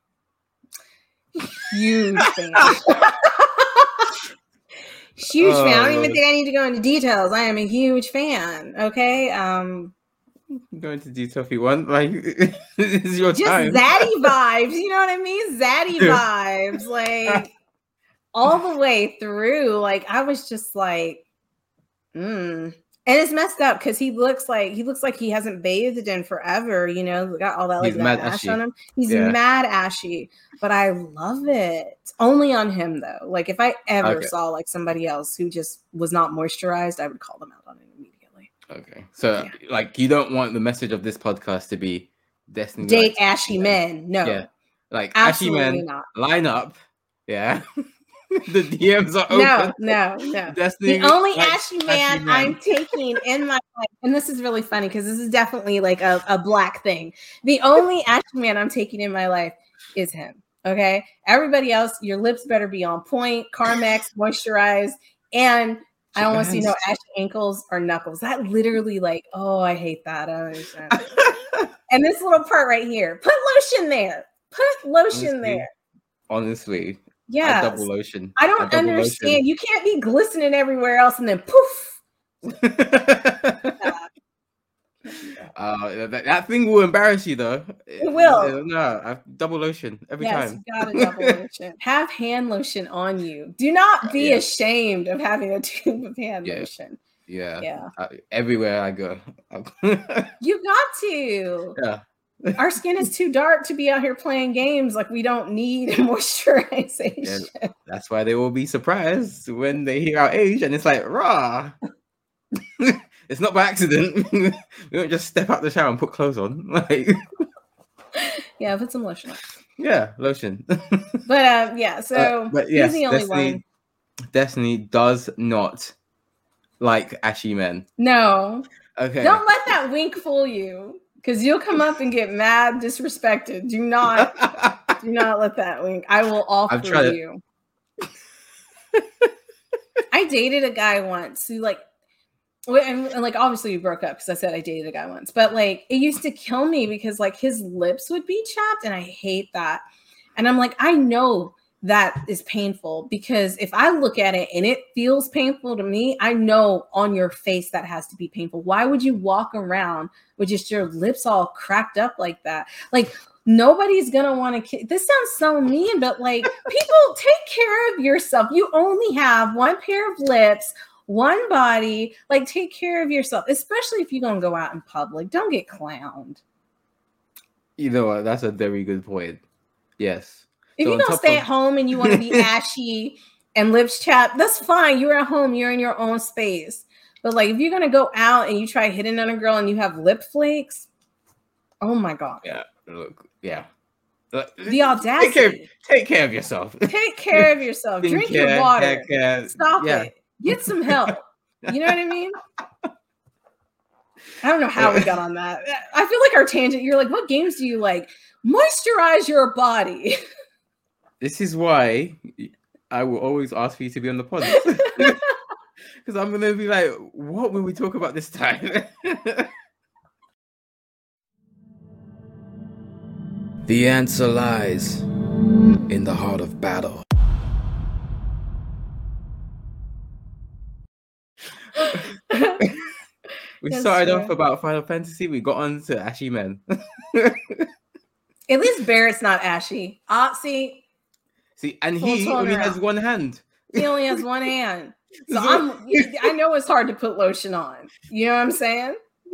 huge fan. Huge oh, fan. I don't even think I need to go into details. I am a huge fan. Okay. Um, go into detail if you want. Like, this is your just time. Zaddy vibes. You know what I mean? Zaddy vibes. Like all the way through. Like I was just like, mm. And it's messed up because he looks like he looks like he hasn't bathed in forever. You know, got all that like He's that mad ash ashy. on him. He's Yeah. mad ashy, but I love it. Only on him though. Like if I ever Okay. saw like somebody else who just was not moisturized, I would call them out on it immediately. Okay, so Yeah. like you don't want the message of this podcast to be Destiny Date likes ashy men. No, Yeah, like absolutely ashy men not. line up. Yeah, the D Ms are No, open. no, no. Destiny The only likes ashy man men. I'm taking in my life, and this is really funny because this is definitely like a, a black thing. The only ashy man I'm taking in my life is him. Okay. Everybody else, your lips better be on point, Carmex, moisturized, and I don't want to see no ashy ankles or knuckles. That literally, like, oh, I hate that. I don't understand. And this little part right here, put lotion there. Put lotion honestly, there. Honestly, yeah, double lotion. I don't double understand. Lotion. You can't be glistening everywhere else and then poof. uh, that, that thing will embarrass you though. It will. No, I've double lotion every yes, time. You got a double lotion. Have hand lotion on you. Do not be yeah. ashamed of having a tube of hand yeah. lotion. Yeah. Yeah. Uh, everywhere I go. You got to. Yeah. Our skin is too dark to be out here playing games. Like we don't need moisturization. Yeah, that's why they will be surprised when they hear our age, and it's like, rah. It's not by accident. We don't just step out the shower and put clothes on. Like, yeah, put some lotion on. Yeah, lotion. But um, yeah, so uh, but yes, he's the only Destiny, one. Destiny does not like ashy men. No. Okay. Don't let that wink fool you. Because you'll come up and get mad, disrespected. Do not, do not let that wink. I will offer you. I dated a guy once who, like, and, and like obviously we broke up because I said I dated a guy once, but like it used to kill me because like his lips would be chapped, and I hate that. And I'm like, I know that is painful because if I look at it and it feels painful to me, I know on your face that has to be painful. Why would you walk around with just your lips all cracked up like that? Like nobody's gonna want to ki- this sounds so mean, but like people, take care of yourself. You only have one pair of lips, one body. Like take care of yourself, especially if you're gonna go out in public. Don't get clowned. You know what? That's a very good point. Yes. If so you don't stay of- at home and you want to be ashy and lips chapped, that's fine. You're at home. You're in your own space. But like, if you're gonna go out and you try hitting on a girl and you have lip flakes, oh my god. Yeah. Look. Yeah. The audacity. Take care, take care of yourself. Take care of yourself. Drink care, your water. Care. Stop yeah. it. Get some help. You know what I mean? I don't know how we got on that. I feel like our tangent. You're like, what games do you like? Moisturize your body. This is why I will always ask for you to be on the pod. Because I'm going to be like, what will we talk about this time? The answer lies in the heart of battle. We That's started true. off about Final Fantasy. We got on to ashy men. At least Barrett's not ashy. Uh, see, see, and he only around. has one hand. He only has one hand. So I'm. I know it's hard to put lotion on. You know what I'm saying?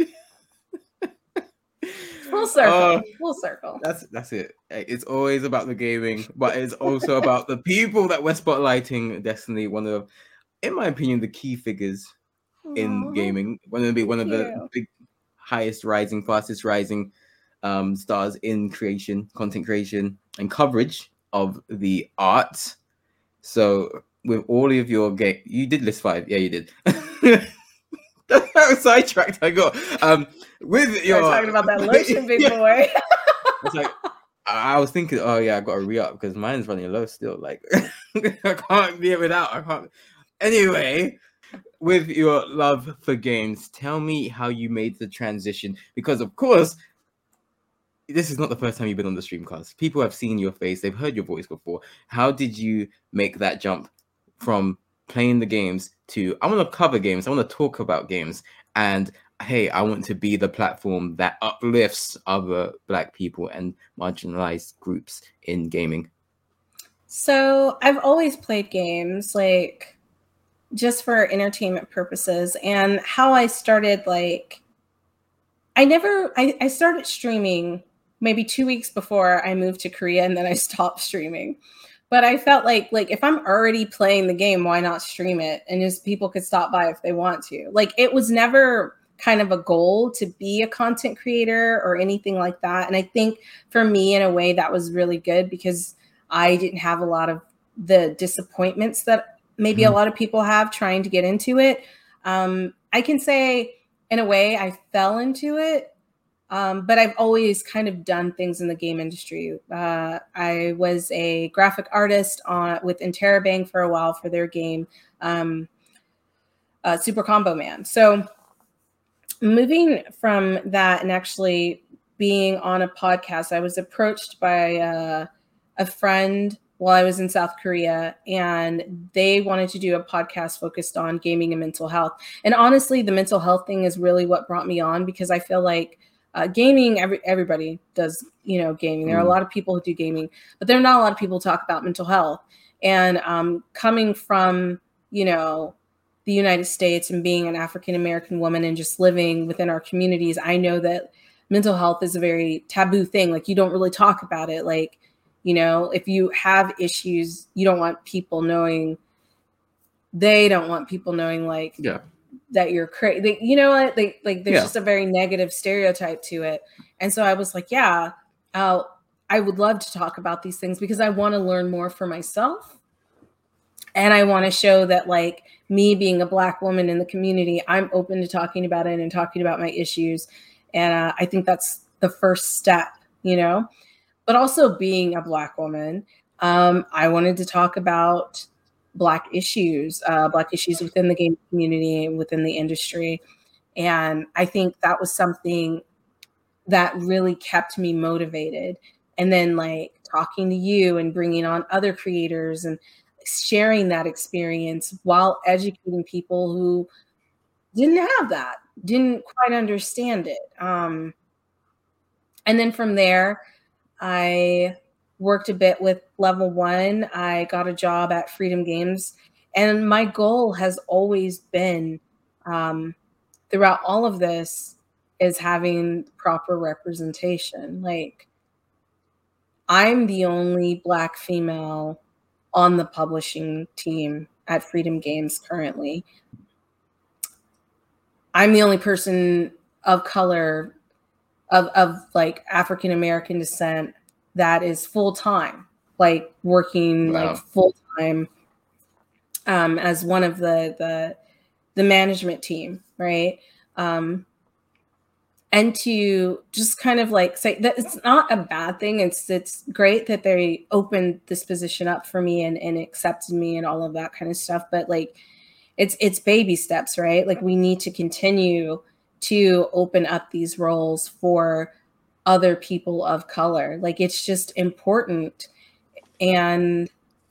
Full circle. Uh, Full circle. That's that's it. It's always about the gaming, but it's also about the people that we're spotlighting. Destiny, one of, in my opinion, the key figures in Aww. gaming. One of the one of the big, highest rising, fastest rising um, stars in creation, content creation, and coverage of the arts. So, with all of your game, you did list five. Yeah, you did. That was sidetracked. I got um with your talking about that lotion, big yeah. boy. It's like I was thinking, oh yeah, I got to re-up because mine's running low still. Like I can't be it without. I can't. Anyway, with your love for games, tell me how you made the transition, because of course, this is not the first time you've been on the Streamcast. People have seen your face, they've heard your voice before. How did you make that jump from playing the games to I want to cover games, I want to talk about games, and hey, I want to be the platform that uplifts other Black people and marginalized groups in gaming? So I've always played games, like just for entertainment purposes. And how I started, like, I never, I, I started streaming maybe two weeks before I moved to Korea, and then I stopped streaming. But I felt like, like if I'm already playing the game, why not stream it? And just people could stop by if they want to. Like, it was never kind of a goal to be a content creator or anything like that. And I think for me, in a way, that was really good because I didn't have a lot of the disappointments that maybe mm-hmm. a lot of people have trying to get into it. Um, I can say, in a way, I fell into it, um, but I've always kind of done things in the game industry. Uh, I was a graphic artist on with Interrobang for a while for their game, um, uh, Super Combo Man. So moving from that and actually being on a podcast, I was approached by uh, a friend while I was in South Korea, and they wanted to do a podcast focused on gaming and mental health. And honestly, the mental health thing is really what brought me on, because I feel like uh, gaming, every, everybody does, you know, gaming. There are a lot of people who do gaming, but there are not a lot of people who talk about mental health. And um, coming from, you know, the United States and being an African-American woman and just living within our communities, I know that mental health is a very taboo thing. Like, you don't really talk about it. Like, you know, if you have issues, you don't want people knowing, they don't want people knowing like yeah. that you're crazy. You know what? They, like, there's yeah. just a very negative stereotype to it. And so I was like, yeah, uh, I would love to talk about these things because I want to learn more for myself. And I want to show that, like, me being a Black woman in the community, I'm open to talking about it and talking about my issues. And uh, I think that's the first step, you know? But also being a Black woman, um, I wanted to talk about Black issues, uh, Black issues within the game community, within the industry. And I think that was something that really kept me motivated. And then, like, talking to you and bringing on other creators and sharing that experience while educating people who didn't have that, didn't quite understand it. Um, and then from there, I worked a bit with Level One. I got a job at Freedom Games. And my goal has always been, um, throughout all of this, is having proper representation. Like, I'm the only Black female on the publishing team at Freedom Games currently. I'm the only person of color, of, of like African-American descent, that is full-time, like working wow. like full-time um, as one of the, the, the management team. Right. Um, and to just kind of like say that it's not a bad thing. It's, it's great that they opened this position up for me and, and accepted me and all of that kind of stuff. But like, it's, it's baby steps, right? Like, we need to continue to open up these roles for other people of color. Like, it's just important. And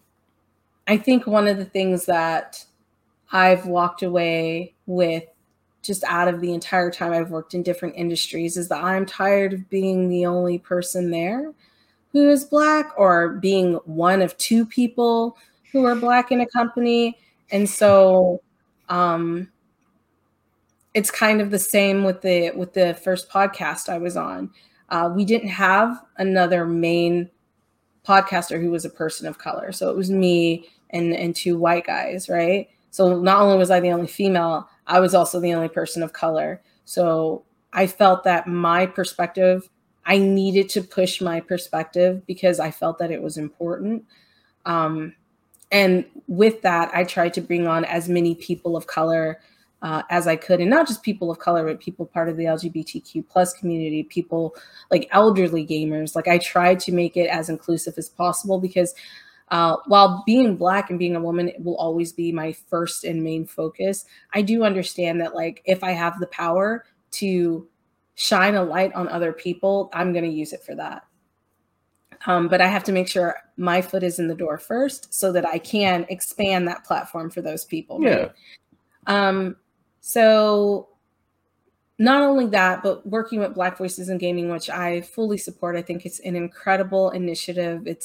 I think one of the things that I've walked away with just out of the entire time I've worked in different industries is that I'm tired of being the only person there who is Black, or being one of two people who are Black in a company. And so um, it's kind of the same with the, with the first podcast I was on. Uh, we didn't have another main podcaster who was a person of color. So it was me and, and two white guys, right? So not only was I the only female, I was also the only person of color. So I felt that my perspective, I needed to push my perspective because I felt that it was important. Um, and with that, I tried to bring on as many people of color Uh, as I could, and not just people of color, but people part of the L G B T Q plus community, people like elderly gamers. Like, I tried to make it as inclusive as possible because uh, while being Black and being a woman, it will always be my first and main focus. I do understand that, like, if I have the power to shine a light on other people, I'm going to use it for that. Um, but I have to make sure my foot is in the door first so that I can expand that platform for those people. Yeah. Right? Um, So not only that, but working with Black Voices in Gaming, which I fully support. I think it's an incredible initiative. It's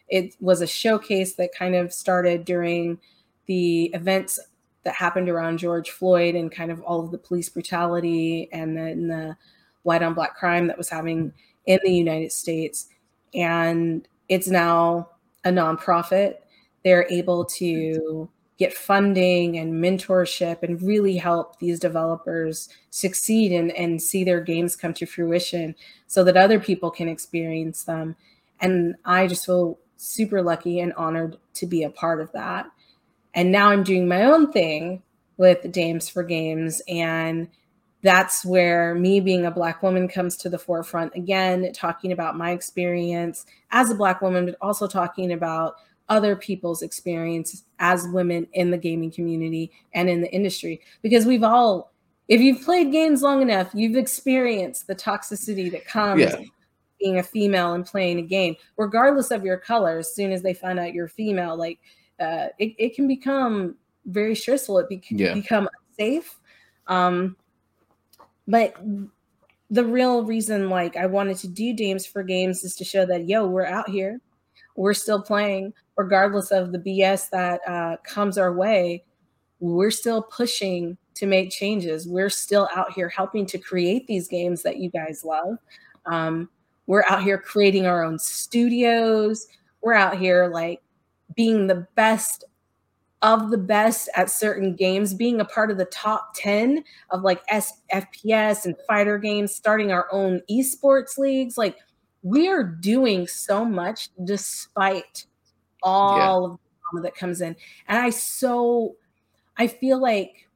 It was a showcase that kind of started during the events that happened around George Floyd and kind of all of the police brutality and then the white on black crime that was happening in the United States. And it's now a nonprofit. They're able to get funding and mentorship and really help these developers succeed and, and see their games come to fruition so that other people can experience them. And I just feel super lucky and honored to be a part of that. And now I'm doing my own thing with Dames for Games. And that's where me being a Black woman comes to the forefront again, talking about my experience as a Black woman, but also talking about other people's experience as women in the gaming community and in the industry. Because we've all, if you've played games long enough, you've experienced the toxicity that comes Yeah. being a female and playing a game, regardless of your color. As soon as they find out you're female, like uh, it, it can become very stressful. It be- Yeah. become unsafe. Um, but the real reason like I wanted to do Dames for Games is to show that, yo, we're out here. We're still playing, regardless of the B S that uh, comes our way. We're still pushing to make changes. We're still out here helping to create these games that you guys love. Um, we're out here creating our own studios. We're out here like being the best of the best at certain games, being a part of the top ten of like S- F P S and fighter games, starting our own esports leagues. Like, we are doing so much despite all Yeah. of the drama that comes in. And I so, I feel like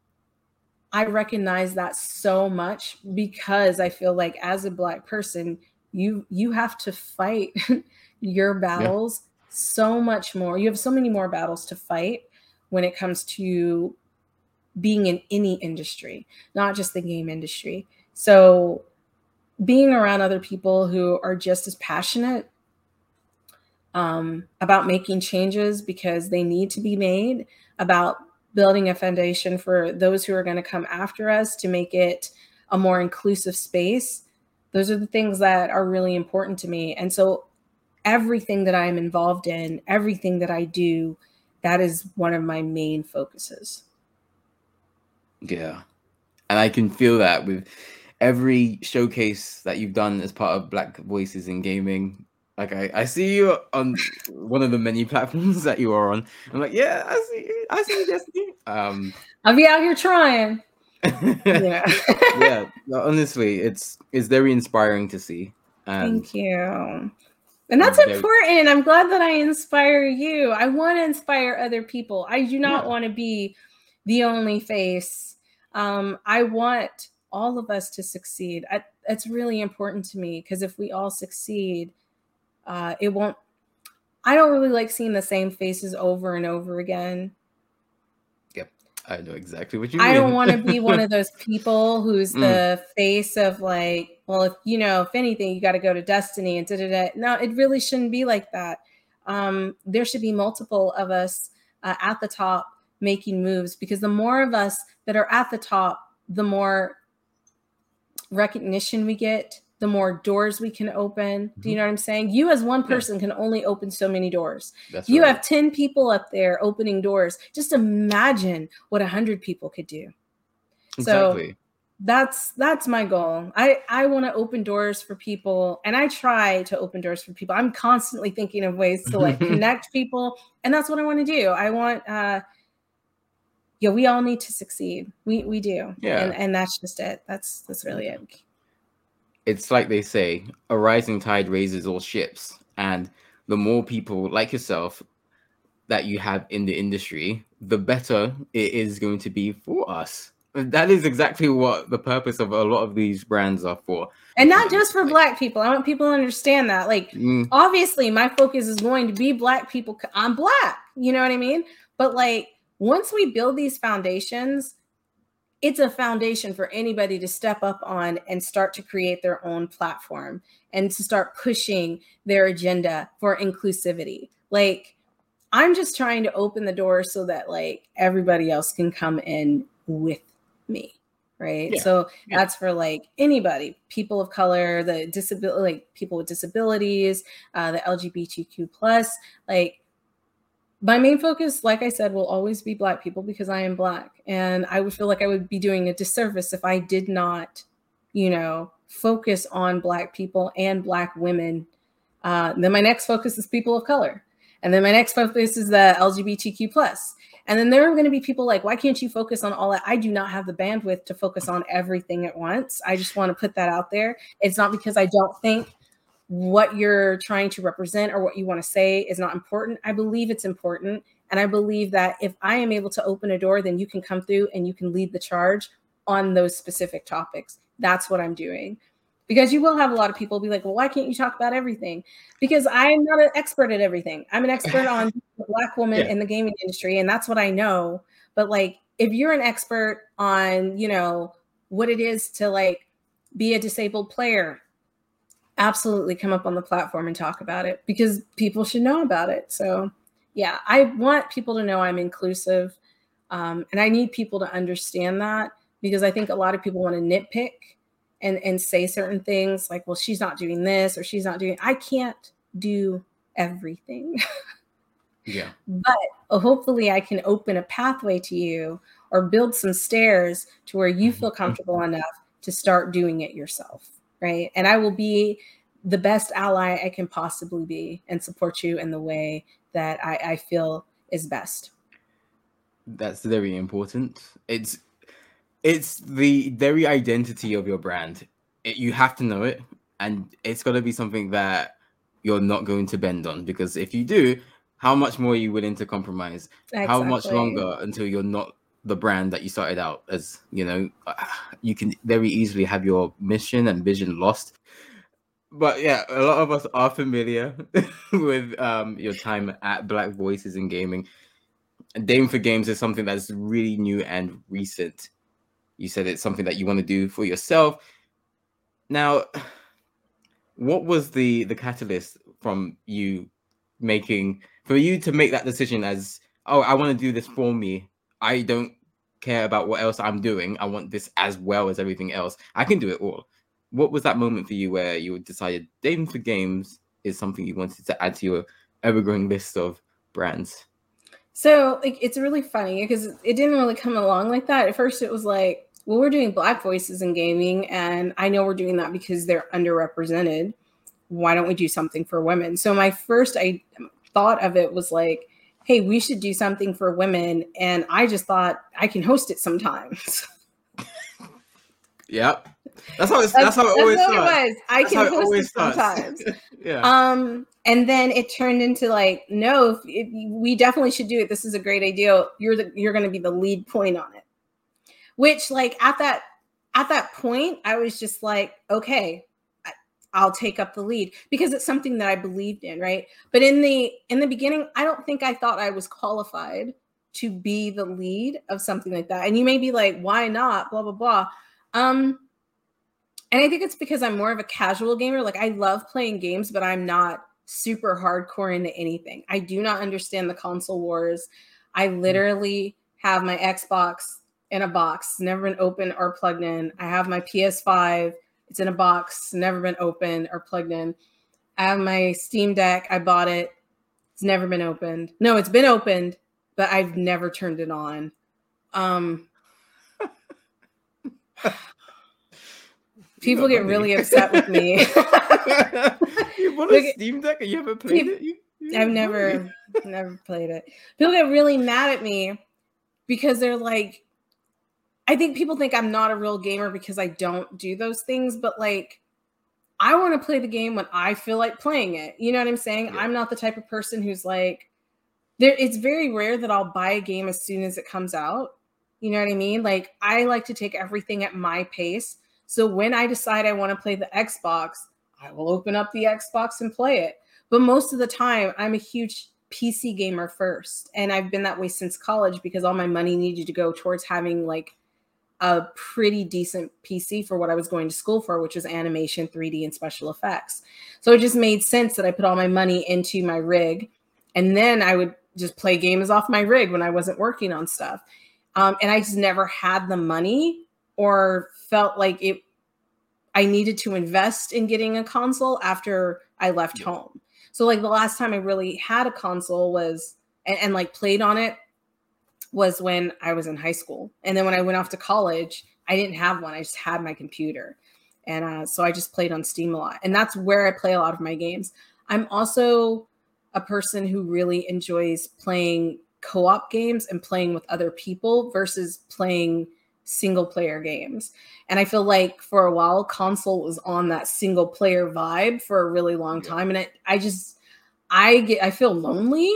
I recognize that so much because I feel like as a Black person, you you have to fight your battles yeah. so much more. You have so many more battles to fight when it comes to being in any industry, not just the game industry. So being around other people who are just as passionate um, about making changes because they need to be made, about building a foundation for those who are going to come after us to make it a more inclusive space. Those are the things that are really important to me. And so everything that I'm involved in, everything that I do, that is one of my main focuses. Yeah. And I can feel that with every showcase that you've done as part of Black Voices in Gaming. Like I, I see you on one of the many platforms that you are on. I'm like, yeah, I see you. I see you, Destiny. Um, I'll be out here trying. yeah. yeah. Honestly, it's it's very inspiring to see. And thank you. And that's very important. I'm glad that I inspire you. I want to inspire other people. I do not yeah. want to be the only face. Um, I want all of us to succeed. I, it's really important to me because if we all succeed, uh, it won't, I don't really like seeing the same faces over and over again. Yep. I know exactly what you mean. I don't want to be one of those people who's mm. the face of like, well, if you know, if anything, you got to go to Destiny and da da da. No, it really shouldn't be like that. Um, there should be multiple of us uh, at the top making moves, because the more of us that are at the top, the more recognition we get, the more doors we can open. Mm-hmm. Do you know what I'm saying? You as one person yeah. can only open so many doors. That's you right. have ten people up there opening doors. Just imagine what a hundred people could do. Exactly. So that's that's my goal. I, I want to open doors for people, and I try to open doors for people. I'm constantly thinking of ways to like connect people, and that's what I want to do. I want uh yeah, we all need to succeed. We we do. Yeah. And and that's just it. That's that's really it. It's like they say, a rising tide raises all ships. And the more people like yourself that you have in the industry, the better it is going to be for us. That is exactly what the purpose of a lot of these brands are for. And not just for Black people. I want people to understand that. Like, mm. obviously, my focus is going to be Black people. I'm Black. You know what I mean? But like, once we build these foundations, it's a foundation for anybody to step up on and start to create their own platform and to start pushing their agenda for inclusivity. Like, I'm just trying to open the door so that like everybody else can come in with me, right? Yeah. So Yeah. that's for like anybody, people of color, the disability, like people with disabilities, uh, the L G B T Q plus. Like my main focus, like I said, will always be Black people because I am Black, and I would feel like I would be doing a disservice if I did not, you know, focus on Black people and Black women. Uh, then my next focus is people of color, and then my next focus is the L G B T Q plus. And then there are going to be people like, why can't you focus on all that? I do not have the bandwidth to focus on everything at once. I just want to put that out there. It's not because I don't think what you're trying to represent or what you want to say is not important. I believe it's important. And I believe that if I am able to open a door, then you can come through and you can lead the charge on those specific topics. That's what I'm doing. Because you will have a lot of people be like, well, why can't you talk about everything? Because I'm not an expert at everything. I'm an expert on the Black woman yeah. in the gaming industry, and that's what I know. But like, if you're an expert on, you know, what it is to like be a disabled player, absolutely come up on the platform and talk about it, because people should know about it. So yeah, I want people to know I'm inclusive. Um, and I need people to understand that, because I think a lot of people want to nitpick and, and say certain things like, well, she's not doing this or she's not doing, I can't do everything. Yeah. But hopefully I can open a pathway to you or build some stairs to where you feel comfortable enough to start doing it yourself. Right. And I will be the best ally I can possibly be and support you in the way that I, I feel is best. That's very important. It's it's the very identity of your brand. It, you have to know it, and it's got to be something that you're not going to bend on, because if you do, how much more are you willing to compromise? Exactly. How much longer until you're not the brand that you started out as? You know, you can very easily have your mission and vision lost. But yeah, a lot of us are familiar with um, your time at Black Voices in Gaming. Dame for Games is something that's really new and recent. You said it's something that you want to do for yourself. Now, what was the the catalyst from you making for you to make that decision as, oh, I want to do this for me. I don't care about what else I'm doing. I want this as well as everything else. I can do it all. What was that moment for you where you decided Dame for Games is something you wanted to add to your ever-growing list of brands? So like, it's really funny because it didn't really come along like that. At first, it was like, well, we're doing Black Voices in Gaming, and I know we're doing that because they're underrepresented. Why don't we do something for women? So my first I thought of it was like, hey, we should do something for women. And I just thought I can host it sometimes. Yep. That's how it's, that's, that's how it always that's starts. It was. I that's can host it, it sometimes. Yeah. Um, and then it turned into like, no, if, if we definitely should do it. This is a great idea. You're the, you're going to be the lead point on it. Which, like at that at that point, I was just like, okay, I, I'll take up the lead because it's something that I believed in, right? But in the in the beginning, I don't think I thought I was qualified to be the lead of something like that. And you may be like, why not? Blah blah blah. Um, and I think it's because I'm more of a casual gamer. Like I love playing games, but I'm not super hardcore into anything. I do not understand the console wars. I literally have my Xbox in a box, never been opened or plugged in. I have my P S five. It's in a box, never been opened or plugged in. I have my Steam Deck. I bought it. It's never been opened. No, it's been opened, but I've never turned it on. Um, people get really upset with me. You bought a Steam Deck and you haven't played it? You, you I've never, never played it. People get really mad at me because they're like, I think people think I'm not a real gamer because I don't do those things, but like, I want to play the game when I feel like playing it. You know what I'm saying? Yeah. I'm not the type of person who's like, there. It's very rare that I'll buy a game as soon as it comes out. You know what I mean? Like, I like to take everything at my pace. So when I decide I want to play the Xbox, I will open up the Xbox and play it. But most of the time, I'm a huge P C gamer first. And I've been that way since college because all my money needed to go towards having like a pretty decent P C for what I was going to school for, which was animation, three D, and special effects. So it just made sense that I put all my money into my rig, and then I would just play games off my rig when I wasn't working on stuff. Um, and I just never had the money or felt like it I needed to invest in getting a console after I left Yeah. home. So like the last time I really had a console was and, and like played on it was when I was in high school. And then when I went off to college, I didn't have one. I just had my computer. And uh, so I just played on Steam a lot. And that's where I play a lot of my games. I'm also a person who really enjoys playing co-op games and playing with other people versus playing single player games. And I feel like for a while, console was on that single player vibe for a really long Yeah. time. And it, I just, I get, I feel lonely.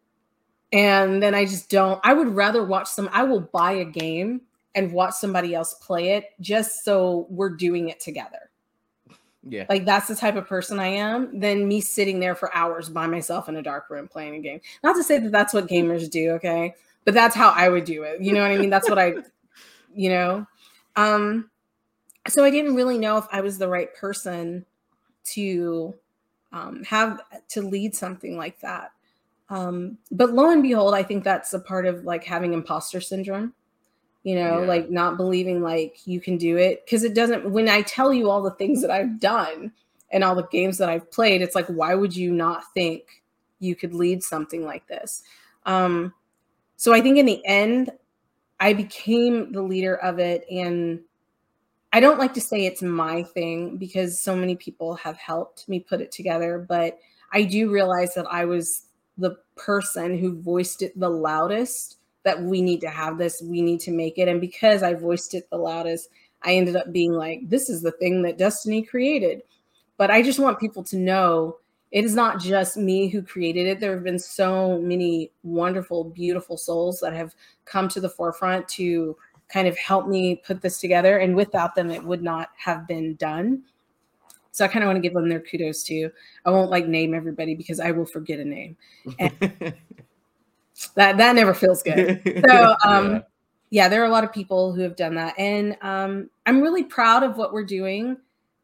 And then I just don't, I would rather watch some, I will buy a game and watch somebody else play it just so we're doing it together. Yeah. Like that's the type of person I am than me sitting there for hours by myself in a dark room playing a game. Not to say that that's what gamers do, okay? But that's how I would do it. You know what I mean? That's what I, you know? Um, so I didn't really know if I was the right person to um, have, to lead something like that. Um, but lo and behold, I think that's a part of like having imposter syndrome. You know, Yeah. like not believing like you can do it. Because it doesn't, when I tell you all the things that I've done and all the games that I've played, it's like, why would you not think you could lead something like this? Um, so I think in the end, I became the leader of it. And I don't like to say it's my thing because so many people have helped me put it together. But I do realize that I was the person who voiced it the loudest, that we need to have this, we need to make it. And because I voiced it the loudest, I ended up being like, this is the thing that Destiny created. But I just want people to know it is not just me who created it. There have been so many wonderful, beautiful souls that have come to the forefront to kind of help me put this together. And without them, it would not have been done. So I kind of want to give them their kudos too. I won't like name everybody because I will forget a name. And that that never feels good. So um yeah. yeah, there are a lot of people who have done that. And um I'm really proud of what we're doing.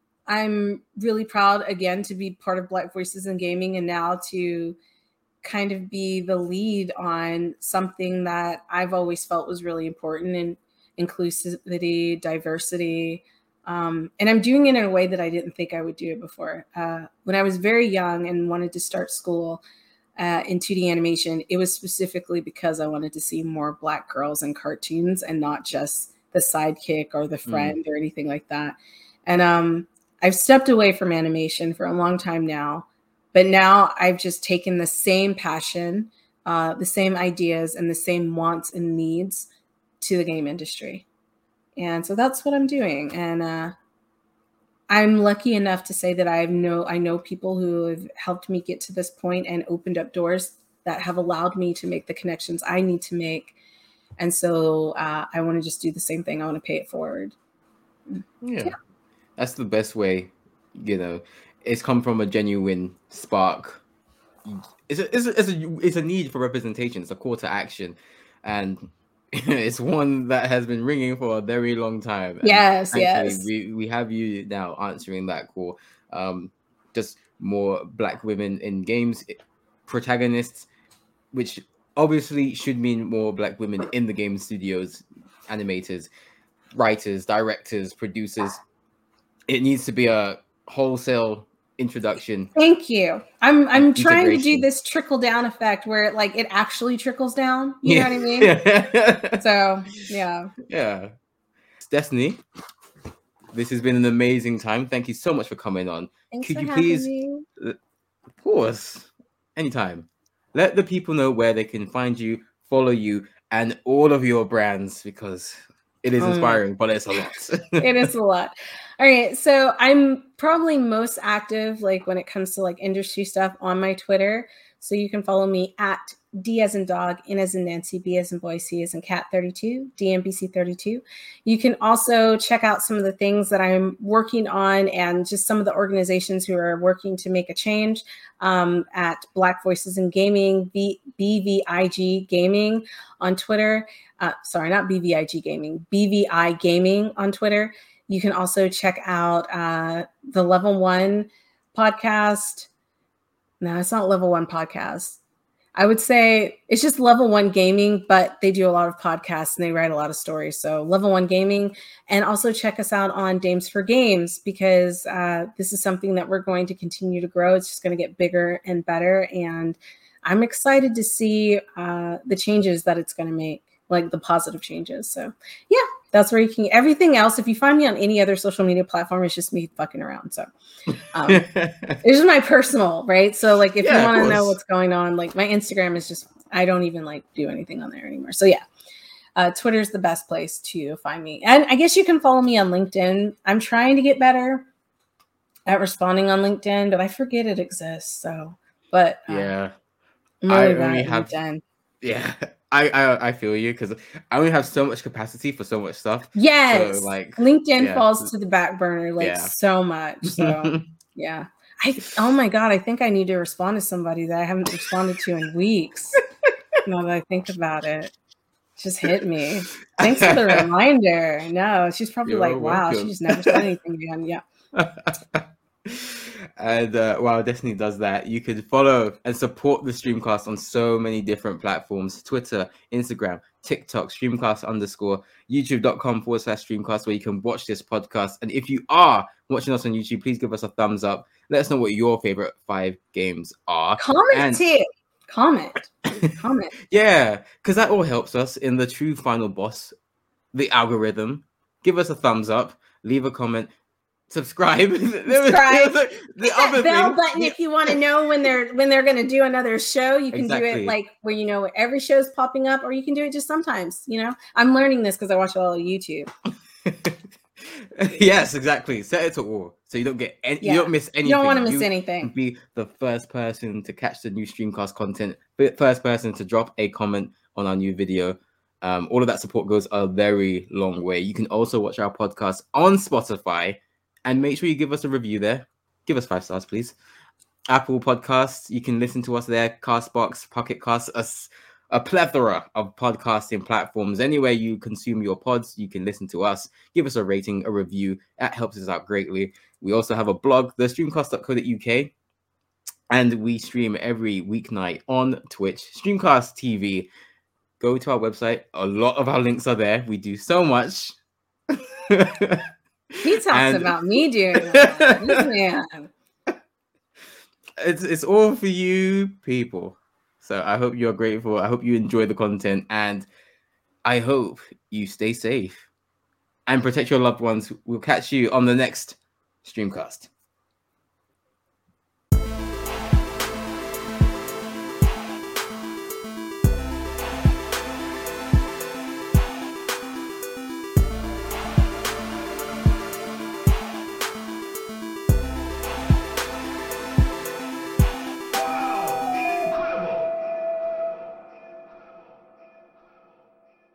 I'm really proud again to be part of Black Voices in Gaming and now to kind of be the lead on something that I've always felt was really important, in inclusivity, diversity. Um, and I'm doing it in a way that I didn't think I would do it before. Uh, when I was very young and wanted to start school uh, in two D animation, it was specifically because I wanted to see more Black girls in cartoons and not just the sidekick or the friend mm. or anything like that. And um, I've stepped away from animation for a long time now, but now I've just taken the same passion, uh, the same ideas and the same wants and needs to the game industry. And so that's what I'm doing. And uh, I'm lucky enough to say that I know I know people who have helped me get to this point and opened up doors that have allowed me to make the connections I need to make. And so uh, I want to just do the same thing. I want to pay it forward. Yeah. yeah. That's the best way, you know. It's come from a genuine spark. It's a, it's a, it's a, it's a need for representation. It's a call to action. And it's one that has been ringing for a very long time. And yes, yes. We, we have you now answering that call. Um, just more Black women in games, protagonists, which obviously should mean more Black women in the game studios, animators, writers, directors, producers. It needs to be a wholesale introduction. Thank you. I'm I'm trying to do this trickle down effect where it like it actually trickles down. You yeah. know what I mean? So yeah. Yeah. Destiny, this has been an amazing time. Thank you so much for coming on. Thanks Could for you having please me. Of course. Anytime. Let the people know where they can find you, follow you, and all of your brands, because it is inspiring, um, but it's a lot. It is a lot. All right. So I'm probably most active, like when it comes to like industry stuff, on my Twitter. So you can follow me at D as in dog, N as in Nancy, B as in boy, C as in cat thirty-two, D M B C thirty-two. You can also check out some of the things that I'm working on and just some of the organizations who are working to make a change um, at Black Voices in Gaming, B V I G Gaming on Twitter. Uh, sorry, not B V I G Gaming, B V I Gaming on Twitter. You can also check out uh, the Level One podcast. No, it's not Level One podcast. I would say it's just Level One Gaming, but they do a lot of podcasts and they write a lot of stories. So Level One Gaming, and also check us out on Dames for Games, because uh, this is something that we're going to continue to grow. It's just going to get bigger and better, and I'm excited to see uh, the changes that it's going to make, like the positive changes. So yeah, that's where you can. Everything else, if you find me on any other social media platform, it's just me fucking around. So. Um, it's just my personal, right? So like if yeah, you want to know what's going on, like my Instagram is just, I don't even like do anything on there anymore. So yeah, uh, Twitter's the best place to find me. And I guess you can follow me on LinkedIn. I'm trying to get better at responding on LinkedIn, but I forget it exists. So, but uh, yeah, I'm really I only have, LinkedIn. yeah, I, I, I feel you, because I only have so much capacity for so much stuff. Yes. So, like LinkedIn yeah. falls to the back burner, like yeah. so much. So yeah. I oh my god, I think I need to respond to somebody that I haven't responded to in weeks. Now that I think about it, it just hit me. Thanks for the reminder. No, she's probably You're like, wow, welcome. She just never said anything again. Yeah. And uh, while Destiny does that, you could follow and support the Streamcast on so many different platforms: Twitter, Instagram, TikTok, Streamcast underscore, youtube.com forward slash Streamcast, where you can watch this podcast. And if you are watching us on YouTube, please give us a thumbs up. Let us know what your favorite five games are. Comment and- too. Comment. Comment. Yeah, because that all helps us in the true final boss, the algorithm. Give us a thumbs up. Leave a comment. Subscribe. Subscribe. the Hit other that bell thing. button if you want to know when they're when they're going to do another show. You can exactly. do it like where you know every show's popping up, or you can do it just sometimes. You know, I'm learning this because I watch a lot of YouTube. Yes, exactly. Set it to all so you don't get any, yeah. you don't miss anything. You don't want to miss you anything. Be the first person to catch the new Streamcast content. First person to drop a comment on our new video. Um, all of that support goes a very long way. You can also watch our podcast on Spotify. And make sure you give us a review there. Give us five stars, please. Apple Podcasts, you can listen to us there. Castbox, Pocket Casts, a, a plethora of podcasting platforms. Anywhere you consume your pods, you can listen to us. Give us a rating, a review. That helps us out greatly. We also have a blog, the streamcast dot co dot U K. And we stream every weeknight on Twitch, Streamcast T V. Go to our website. A lot of our links are there. We do so much. He talks and... about me doing that. This man. It's it's all for you people. So I hope you're grateful. I hope you enjoy the content, and I hope you stay safe and protect your loved ones. We'll catch you on the next Streamcast.